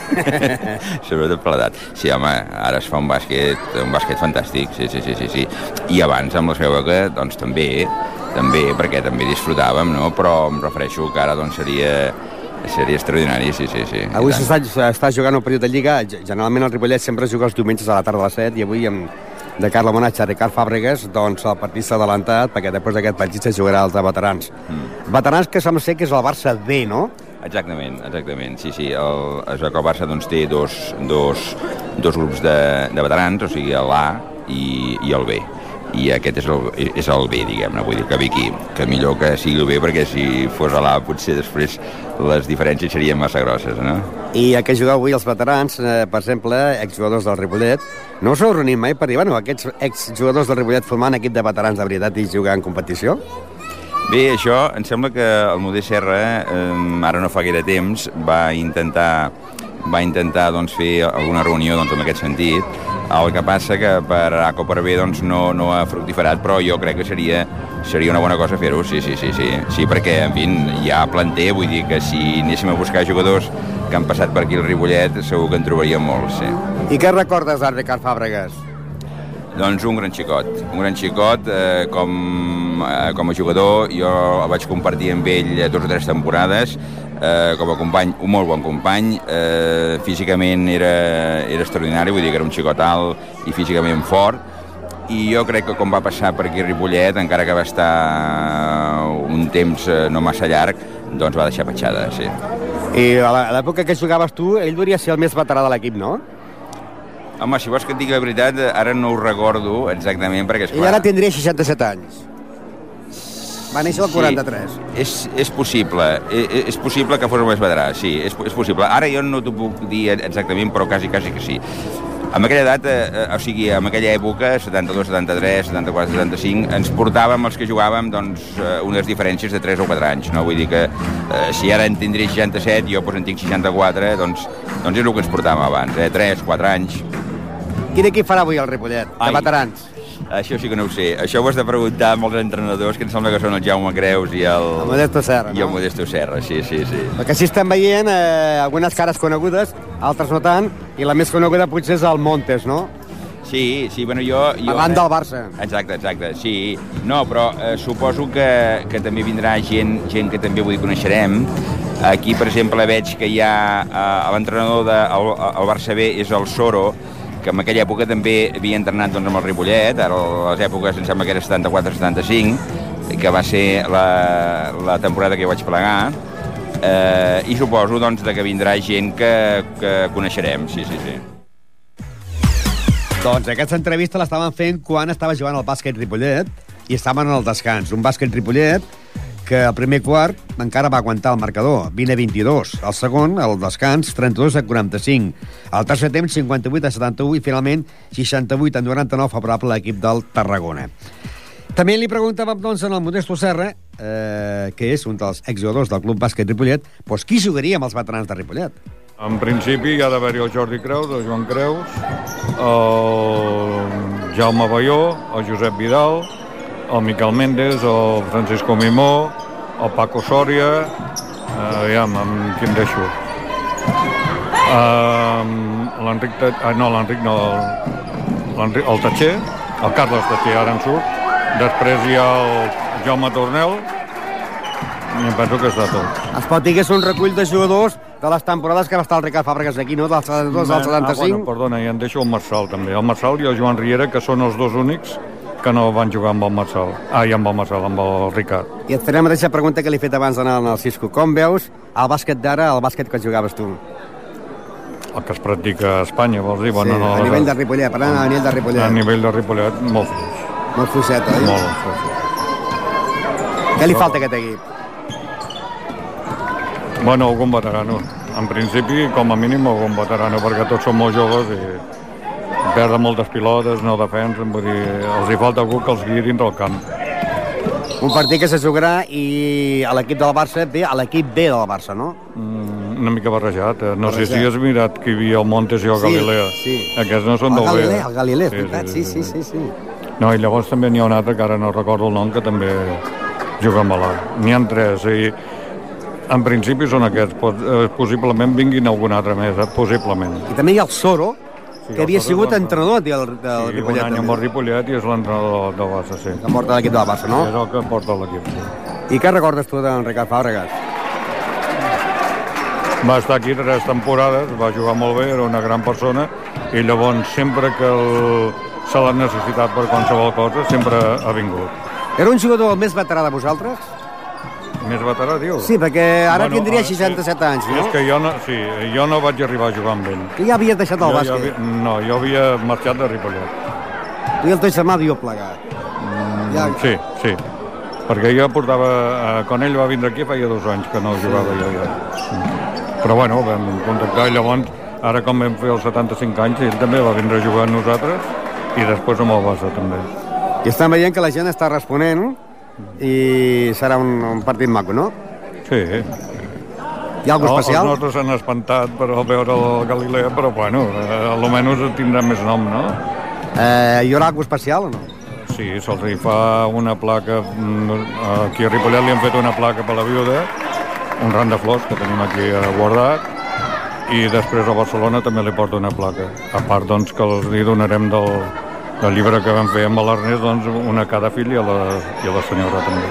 Sobretot per l'edat. Sí, home, ara es fa un bàsquet fantàstic, sí. I abans, amb la seva època, doncs també, perquè també disfrutàvem, no? Però em refereixo que ara doncs seria extraordinari, sí. Avui s'està jugant un període de Lliga. Generalment el Ripollet sempre juga els diumenges a la tarda a les 7 i avui de Carla Monatge a Ricard Fàbregas, doncs el partit s'ha adelantat perquè després d'aquest partit se jugarà els de veterans. Veterans que sembla ser que és el Barça B, no? Exactament, sí. El Barça doncs, té dos grups de veterans, o sigui l'A i el B. I aquest és el B, diguem-ne, vull dir que ve aquí, que millor que sigui el B, perquè si fos a l'A potser després les diferències serien massa grosses, no? I a què jugar avui els veterans, per exemple, exjugadors del Ripollet, no us heu reunit mai per dir, bueno, aquests exjugadors del Ripollet formant equip de veterans de veritat i jugar en competició? Bé, això em sembla que el Modest Serra, ara no fa gaire temps, va intentar doncs, fer alguna reunió doncs, en aquest sentit. El que passa que per A o per B doncs, no ha fructiferat, però jo crec que seria una bona cosa fer-ho, sí. Sí, perquè, en fi, hi ha planter, vull dir que si anéssim a buscar jugadors que han passat per aquí al Ripollet, segur que en trobaríem molts, sí. I què recordes d'Art Ricard Fàbregas? Doncs un gran xicot, com a jugador. Jo el vaig compartir amb ell 2 o 3 temporades, com a company, un molt bon company. Físicament era extraordinari, vull dir que era un xicot alt i físicament fort, i jo crec que com va passar per aquí a Ripollet, encara que va estar un temps no massa llarg, doncs va deixar petjada, sí. I a l'època que jugaves tu, ell devia ser el més veterà de l'equip, no? Home, si vols que et digui la veritat, ara no ho recordo exactament, perquè esclar... Ell ara tindria 67 anys. Va néixer el 43. Sí, és possible que fos més veterà, sí, és possible. Ara jo no t'ho puc dir exactament, però quasi que sí. En aquella edat, o sigui, en aquella època, 72, 73, 74, 75, ens portàvem els que jugàvem doncs, unes diferències de 3 o 4 anys, no? Vull dir que si ara en tindria 67, jo en tinc 64, doncs és el que ens portàvem abans, 3, 4 anys. Quin equip farà avui el Ripollet, de veterans? Això sí que no ho sé. Això ho has de preguntar amb els entrenadors, que em sembla que són el Jaume Creus i el Modesto Serra, i el Modesto Serra, sí. Perquè sí estem veient algunes cares conegudes, altres no tant, i la més coneguda potser és el Montes, no? Sí, bueno, jo... Parlant del Barça. Exacte, sí. No, però suposo que també vindrà gent que també avui coneixerem. Aquí, per exemple, veig que hi ha l'entrenador del Barça B, és el Soro, que en aquella època també havia entrenat doncs, amb el Ripollet, ara a les èpoques em sembla que era 74-75, que va ser la temporada que jo vaig plegar, i suposo doncs, que vindrà gent que coneixerem, sí. Doncs aquesta entrevista l'estaven fent quan estava jugant al bàsquet Ripollet i estaven en el descans. Un bàsquet Ripollet que al primer quart encara va aguantar el marcador, 20-22. El segon, el descans, 32-45. Al tercer temps, 58-71 i finalment 68-99 favorable a l'equip del Tarragona. També li preguntàvem, doncs, al Modesto Serra, que és un dels exjugadors del Club Bàsquet Ripollet, doncs qui jugaria amb els veterans de Ripollet? En principi hi ha d'haver-hi el Jordi Creus, el Joan Creus, el Jaume Baió, el Josep Vidal, el Miquel Méndez, el Francisco Mimó, el Paco Sòria, aviam, amb qui em deixo? El Tatxer, el Carles Tatxer, ara en surt. Després hi ha el Jaume Tornel, i em penso que està tot. Es pot dir que és un recull de jugadors de les temporades que va estar el Ricard Fàbregas aquí, no? Del 72 al 75. Bueno, perdona, i en deixo el Marçal, també. El Marçal i el Joan Riera, que són els dos únics que no van jugar amb el Marçal. Amb el Ricard. I et faré la mateixa pregunta que li he fet abans d'anar al Cisco. Com veus el bàsquet d'ara, el bàsquet que jugaves tu? El que es practica a Espanya, vols dir? Sí, bueno, a nivell de Ripollet, parlant a nivell de Ripollet. A nivell de Ripollet, molt fluix. Molt fluixet, oi? Molt fluix. Què li falta a aquest equip? Bueno, algun veterano. En principi, com a mínim, algun veterano, perquè tots són molt joves i perden moltes pilotes, no defensen, vull dir, els hi falta algú que els guiï dintre el camp. Un partit que se jugarà i a l'equip del Barça ve a l'equip B del Barça, no? Una mica barrejat. No sé si has mirat que hi havia el Montes i el Galilea. Sí. Aquests no són del B. El Galilea, és veritat, sí. No, i llavors també n'hi ha un altre, que ara no recordo el nom, que també juga amb l'A. N'hi ha 3, i En principi són aquests, possiblement vinguin algun altre més, possiblement. I també hi ha el Soro, que havia sigut entrenador del Ripollet. Sí, un any amb el Ripollet i és l'entrenador del Barça, sí. Que porta l'equip del Barça, no? És el que porta l'equip, sí. I què recordes tu d'en Ricard Fàbregas? Va estar aquí 3 temporades, va jugar molt bé, era una gran persona, i llavors sempre que se l'ha necessitat per qualsevol cosa, sempre ha vingut. Era un jugador més veterà de vosaltres? Més veterà, dius? Sí, perquè ara tindria 67 anys, no? És que jo no vaig arribar a jugar amb ell. Tu ja havies deixat el bàsquet? No, jo havia marxat de Ripollet. Tu i el teu germà havíeu plegat? Sí, perquè jo portava... Quan ell va vindre aquí feia 2 anys que no jugava jo ja. Però bueno, vam contactar i llavors, ara com vam fer els 75 anys, ell també va vindre a jugar amb nosaltres i després amb el Barça també. I estan veient que la gent està responent i serà un partit maco, no? Sí. Hi ha alguna cosa especial? Els nostres s'han espantat per veure el Galilea, però bueno, almenys tindran més nom, no? Hi haurà alguna cosa especial o no? Sí, se'ls hi fa una placa, aquí a Ripollet li han fet una placa per la viuda, un ram de flors que tenim aquí guardat, i després a Barcelona també li porta una placa. A part, doncs, que els hi donarem del llibre que vam fer amb l'Ernest, doncs, una a cada fill i a la senyora també.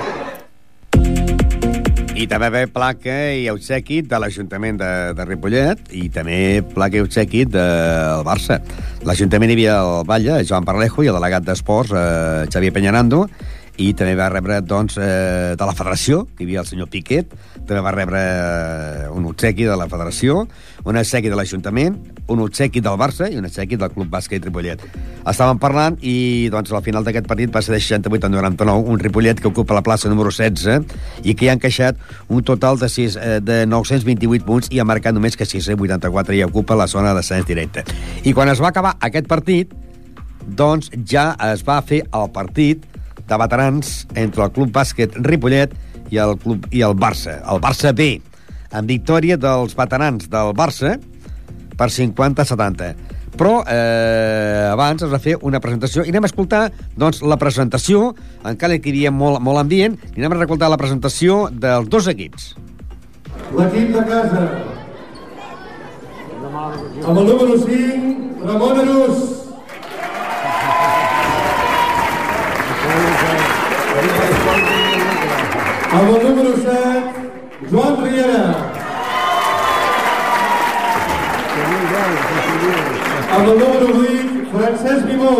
I també ve placa i obsequi de l'Ajuntament de Ripollet i també placa i obsequi del Barça. L'Ajuntament hi havia el batlle, Joan Parlejo, i el delegat d'Esports, Xavier Peñarando, i també va rebre, doncs, de la federació, hi havia el senyor Piquet, també va rebre un obsequi de la federació, un obsequi de l'Ajuntament, un obsequi del Barça i un obsequi del Club Bàsquet Ripollet. Estàvem parlant i, doncs, al final d'aquest partit va ser de 68 a 99, un Ripollet que ocupa la plaça número 16 i que hi ha encaixat un total de 928 punts i ha marcat només que 684 i ocupa la zona de descens directe. I quan es va acabar aquest partit, doncs ja es va fer el partit de veterans entre el Club Bàsquet Ripollet i el Barça. El Barça B, amb victòria dels veterans del Barça per 50-70. Però abans es va fer una presentació i anem a escoltar, doncs, la presentació, encara que hi havia molt ambient, i anem a recoltar la presentació dels dos equips. L'equip de casa, amb el número 5, Ramon Arús. Amb el número 7, Joan Riera. Amb el número 8, Francesc Vimó.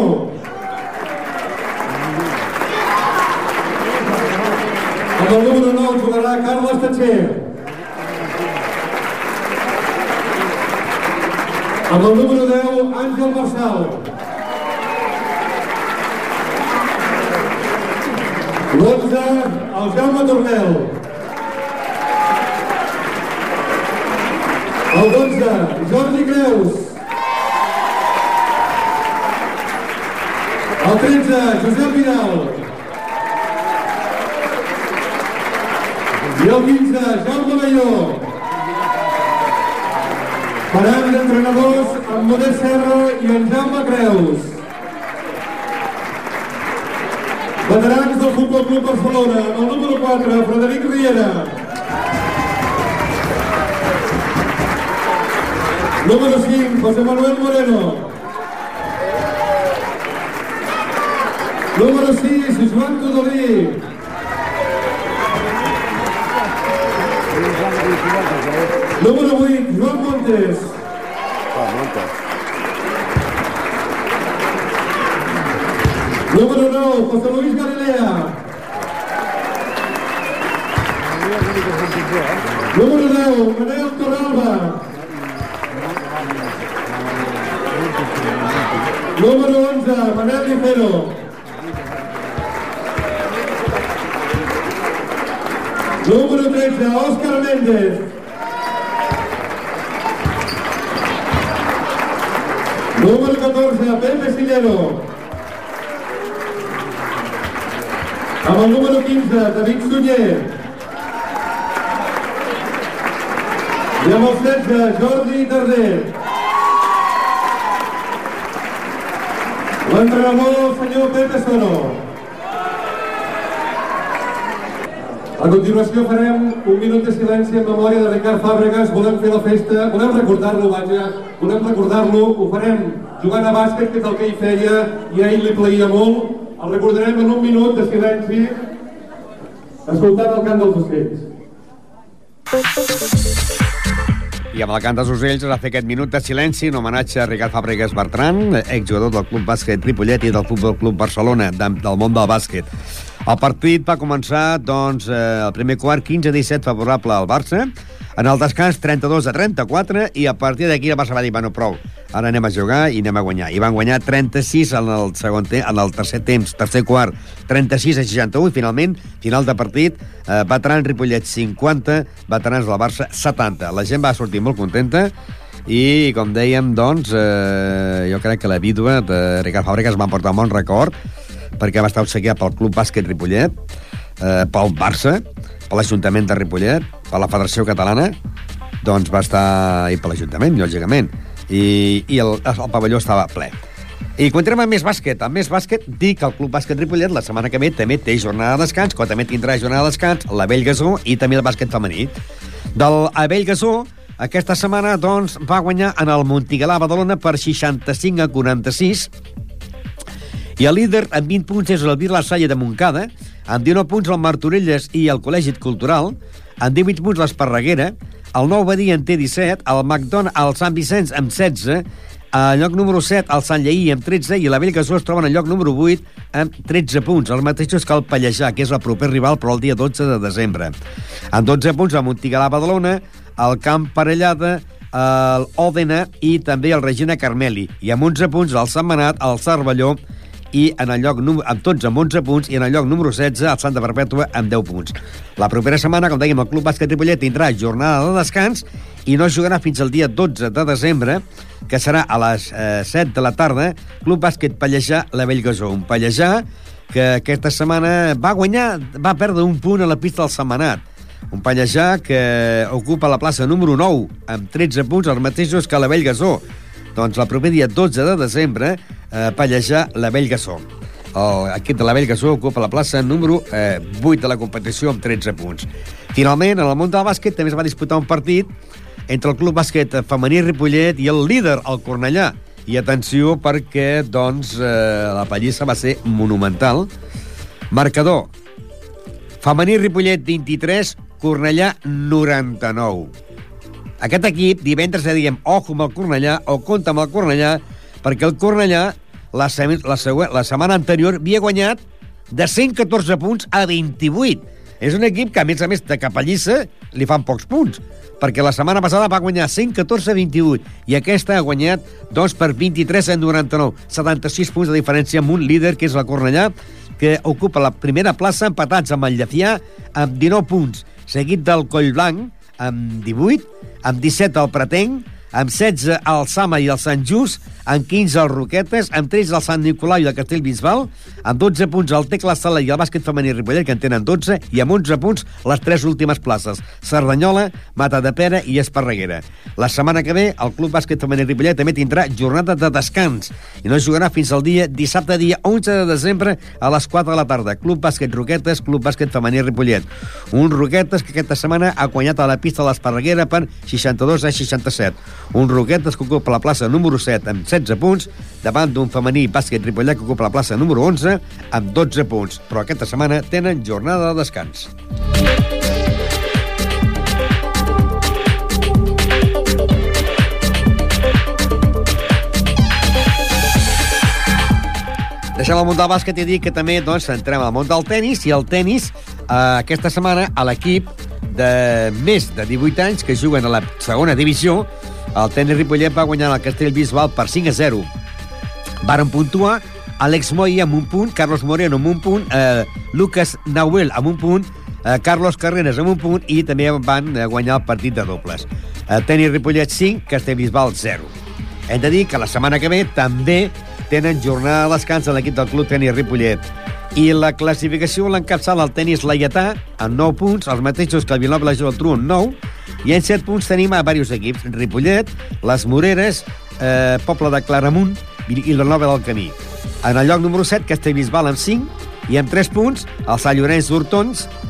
Amb el número 9 jugarà Carles Tatxer. Amb el número 10, Àngel Marçal. L'11, el Jaume Tornel. El 12, Jordi Creus. El 13, Josep Vidal. I el 15, Jaume Balló. Faran d'entrenadors amb Modest Serra i en Jaume Creus. Veterans del Futbol Club Barcelona, amb el número 4, Frederic Riera. Número 5, José Manuel Moreno. Número 6, Joan Codolí. Número 8, Joan Montes. Número 9, José Luis Galilea. Número 10, Manel Torralba. Número 11, Manel Ligero. Número 13, Òscar Méndez. Número 14, Pepe Sillero. Amb el número 15, David Sunyer. I amb el 16, Jordi Tarder. L'entrenador, el senyor Pepe Soro. A continuació farem un minut de silenci en memòria de Ricard Fàbregas. Volem fer la festa, volem recordar-lo, volem recordar-lo. Ho farem jugant a bàsquet, que és el que ell feia, i a ell li plaïa molt. El recordarem en un minut de silenci, escoltant el cant dels ocells. I amb el cant dels ocells es va fer aquest minut de silenci en homenatge a Ricard Fàbregas Bertran, exjugador del Club Bàsquet Ripollet i del Futbol Club Barcelona, del món del bàsquet. El partit va començar, doncs, el primer quart 15-17 favorable al Barça, en el descans 32-34, i a partir d'aquí el Barça va dir, bueno, prou, ara anem a jugar i anem a guanyar. I van guanyar 36 en el tercer temps, tercer quart, 36-61, i finalment, final de partit, veterans Ripollet 50, veterans del Barça 70. La gent va sortir molt contenta, i, com dèiem, doncs, jo crec que la vídua de Ricard Fàbregas va portar un bon record, perquè va estar obsequiat pel Club Bàsquet Ripollet, pel Barça, per l'Ajuntament de Ripollet, per la Federació Catalana, doncs va estar... i per l'Ajuntament, lògicament. I el pavelló estava ple. I continuem amb més bàsquet. Amb més bàsquet, dic que el Club Bàsquet Ripollet la setmana que ve també té jornada de descans, que també tindrà jornada de descans, l'Abell Gasó i també el bàsquet femení. Del Abell Gasó, aquesta setmana, doncs, va guanyar en el Montigalà Badalona per 65-46, i el líder amb 20 punts és el Vir La Salle de Montcada, amb 19 punts el Martorelles i el Col·legi Cultural, amb 18 punts l'Esparreguera, el Nou Badia en té 17, el el Sant Vicenç amb 16, al lloc número 7 el Sant Lleí amb 13 i la Bellgasó es troben al lloc número 8 amb 13 punts, els mateixos que el Pallejà, que és el proper rival, però el dia 12 de desembre. Amb 12 punts el Montigalà Badalona, el Camp Parellada, l'Òdena i també el Regina Carmeli, i amb 11 punts el Sant Manat, el Cervelló, i en el lloc amb tots amb 11 punts, i en el lloc número 16 el Santa Perpètua amb 10 punts. La propera setmana, com dèiem, el Club Bàsquet Ripollet tindrà jornada de descans i no jugarà fins al dia 12 de desembre, que serà a les 7 de la tarda, Club Bàsquet Pallejà, la Bellgasó. Un Pallejà que aquesta setmana va perdre un punt a la pista del Setmanat. Un Pallejà que ocupa la plaça número 9 amb 13 punts, els mateixos que la Bellgasó. Doncs el proper dia 12 de desembre, Pallejà, la Bellgasó. L'equip de la Bellgasó ocupa la plaça número 8 de la competició amb 13 punts. Finalment, en el món del bàsquet també es va disputar un partit entre el Club Bàsquet Femení Ripollet i el líder, el Cornellà. I atenció perquè, doncs, la pallissa va ser monumental. Marcador: Femení Ripollet 23, Cornellà 99. Aquest equip, divendres dèiem, ojo amb el Cornellà, o compta amb el Cornellà, perquè el Cornellà la setmana anterior havia guanyat de 114 punts a 28. És un equip que, a més de capellissa, li fan pocs punts, perquè la setmana passada va guanyar 114 a 28, i aquesta ha guanyat, doncs, per 23 a 99. 76 punts de diferència amb un líder, que és el Cornellà, que ocupa la primera plaça, empatats amb el Llefià, amb 19 punts, seguit del Collblanc, amb 18, amb 17 el Pretenc, amb 16 el Sama i el Sant Just, amb 15 el Roquetes, amb 13 el Sant Nicolau i el Castellbisbal, amb 12 punts el Tecla Sala i el Bàsquet Femení Ripollet, que en tenen 12, i amb 11 punts les 3 últimes places: Cerdanyola, Matadepera i Esparreguera. La setmana que ve el Club Bàsquet Femení Ripollet també tindrà jornada de descans i no jugarà fins al dissabte, dia 11 de desembre a les 4 de la tarda. Club Bàsquet Roquetes, Club Bàsquet Femení Ripollet. Un Roquetes que aquesta setmana ha guanyat a la pista de l'Esparreguera per 62 a 67. Un Roquetes que ocupa la plaça número 7 amb 16 punts, davant d'un femení bàsquet Ripollet que ocupa la plaça número 11 amb 12 punts. Però aquesta setmana tenen jornada de descans. Deixem el món del bàsquet i dic que també, doncs, entrem al món del tenis, i el tenis, aquesta setmana, a l'equip de més de 18 anys que juguen a la segona divisió, el tenis Ripollet va guanyar el Castellbisbal per 5-0. Varen puntuar Àlex Moy amb un punt, Carlos Moreno amb un punt, Lucas Nahuel amb un punt, Carlos Carreras amb un punt, i també van guanyar el partit de dobles. Tenis Ripollet 5, Castellbisbal 0. Hem de dir que la setmana que ve també tenen jornada de descans a l'equip del Club Tenis Ripollet. I la classificació l'encapçala el tenis laietà amb 9 punts, els mateixos que el Vilanova i la Geltrú amb 9, i en 7 punts tenim a diversos equips: Ripollet, les Moreres, Poble de Claramunt i la Nova del Camí. En el lloc número 7, Castellbisbal amb 5, i amb 3 punts, el Sant Llorenç d'Hortons,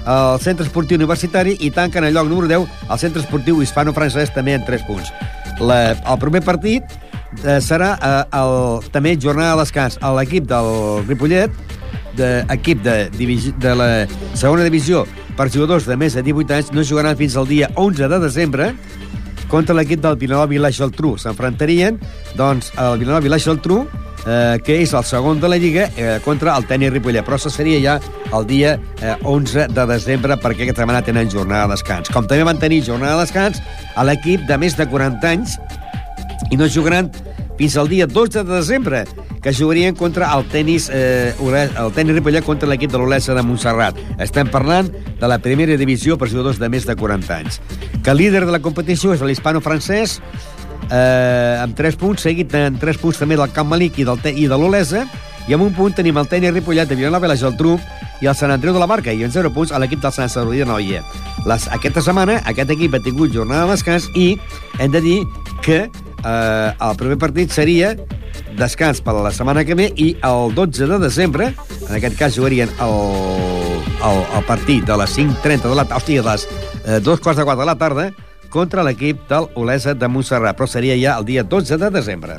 el Centre Esportiu Universitari i tanquen el lloc número 10 el Centre Esportiu Hispano-Francès també en 3 punts. El primer partit serà també jornada de descans a l'equip del Ripollet, equip de la segona divisió per jugadors de més de 18 anys, no jugaran fins al dia 11 de desembre contra l'equip del Vilanova Vila-Geltrú. S'enfrontarien, doncs, el Vilanova Vila-Geltrú, que és el segon de la Lliga, contra el Tenis Ripollet. Però això seria ja el dia 11 de desembre, perquè aquesta setmana tenen jornada de descans. Com també van tenir jornada de descans a l'equip de més de 40 anys, i no jugaran fins al dia 12 de desembre, que jugarien contra el tenis Ripollet contra l'equip de l'Olesa de Montserrat. Estem parlant de la primera divisió per jugadors de més de 40 anys. Que el líder de la competició és l'hispano-francès, amb 3 punts, seguit en 3 punts també del Camp Malic i de l'Olesa, i amb un punt tenim el tenis Ripollet de Vilanova i la Geltrú i el Sant Andreu de la Barca, i en 0 punts a l'equip del Sant Sadurní de Noia. Aquesta setmana aquest equip ha tingut jornada de descans i hem de dir que el primer partit seria descans per a la setmana que ve, i el 12 de desembre, en aquest cas jugarien el partit de les 5:30 de la tarda, a les 2:45 de la tarda, contra l'equip del Olesa de Montserrat, però seria ja el dia 12 de desembre.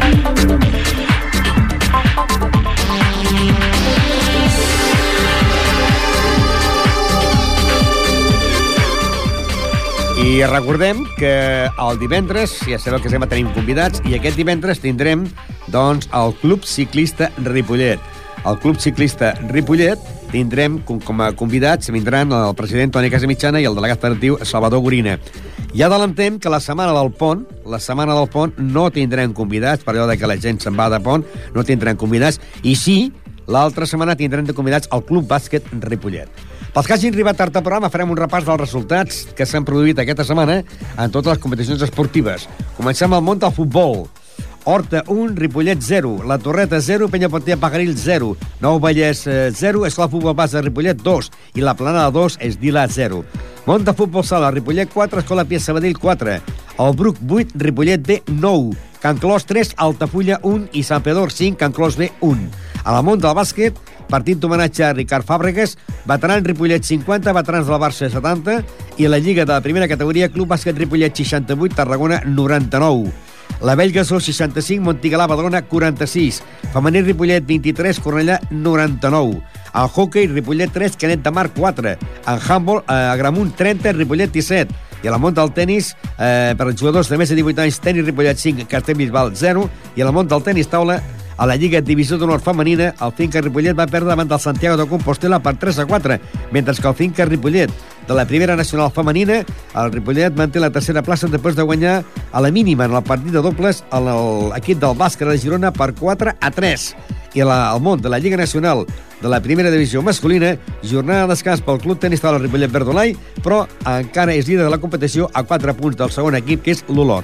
I recordem que el divendres, ja sabeu que sempre tenim convidats, i aquest divendres tindrem, doncs, el Club Ciclista Ripollet. El Club Ciclista Ripollet tindrem com a convidats, vindran el president Toni Casamitjana i el delegat federatiu Salvador Gorina. Ja adelantem que la setmana del pont no tindrem convidats, per allò de que la gent se'n va de pont, no tindrem convidats, i sí, l'altra setmana tindrem de convidats al Club Bàsquet Ripollet. Pels que hagin arribat tard al programa, farem un repàs dels resultats que s'han produït aquesta setmana en totes les competicions esportives. Comencem al món del futbol. Horta 1, Ripollet 0, La Torreta 0, Penyapotella Pagaril 0, Nou Vallès 0, Escola Futbol Base Ripollet 2 i La Planada 2, Esdila 0. Món de futbol sala, Ripollet 4, Escola Pia Sabadell 4, El Bruc 8, Ripollet B 9, Can Clos 3, Altafulla 1 i Sant Pedor 5, Can Clos B 1. A la món del bàsquet, partit d'homenatge a Ricard Fàbregas, veterans Ripollet 50, veterans de la Barça 70, i la Lliga de la primera categoria, Club Bàsquet Ripollet 68, Tarragona 99. La Vell Gasó 65, Montigalà Badalona 46, Femení Ripollet 23, Cornellà 99. En hoquei, Ripollet 3, Canet de Mar 4. En handball, Agramunt 30, Ripollet 17. I a la món del tenis, per als jugadors de més de 18 anys, Tenis Ripollet 5, Castellbisbal 0. I a la món del tenis taula, a la Lliga Divisió d'Honor Femenina, el Finca Ripollet va perdre davant del Santiago de Compostela per 3-4, mentre que el Finca Ripollet de la Primera Nacional Femenina, el Ripollet manté la tercera plaça després de guanyar a la mínima en el partit de dobles a l'equip del Bàsquet de Girona per 4-3. I al món de la Lliga Nacional de la Primera Divisió Masculina, jornada de descans pel Club Tenis Taula Ripollet Verdolai, però encara és líder de la competició a 4 punts del segon equip, que és l'Olot.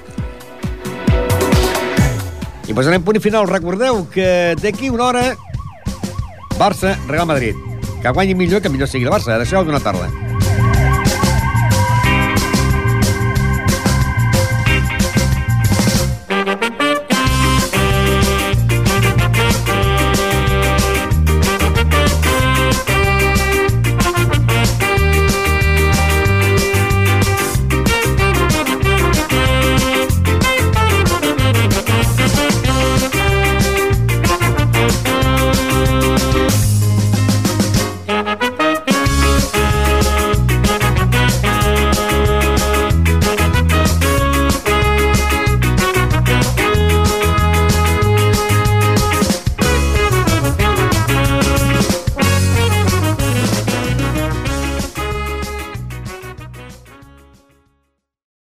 I posarem punt i final. Recordeu que d'aquí una hora Barça, Real Madrid. Que guanyi millor, que millor sigui el Barça. Adéu, bona tarda.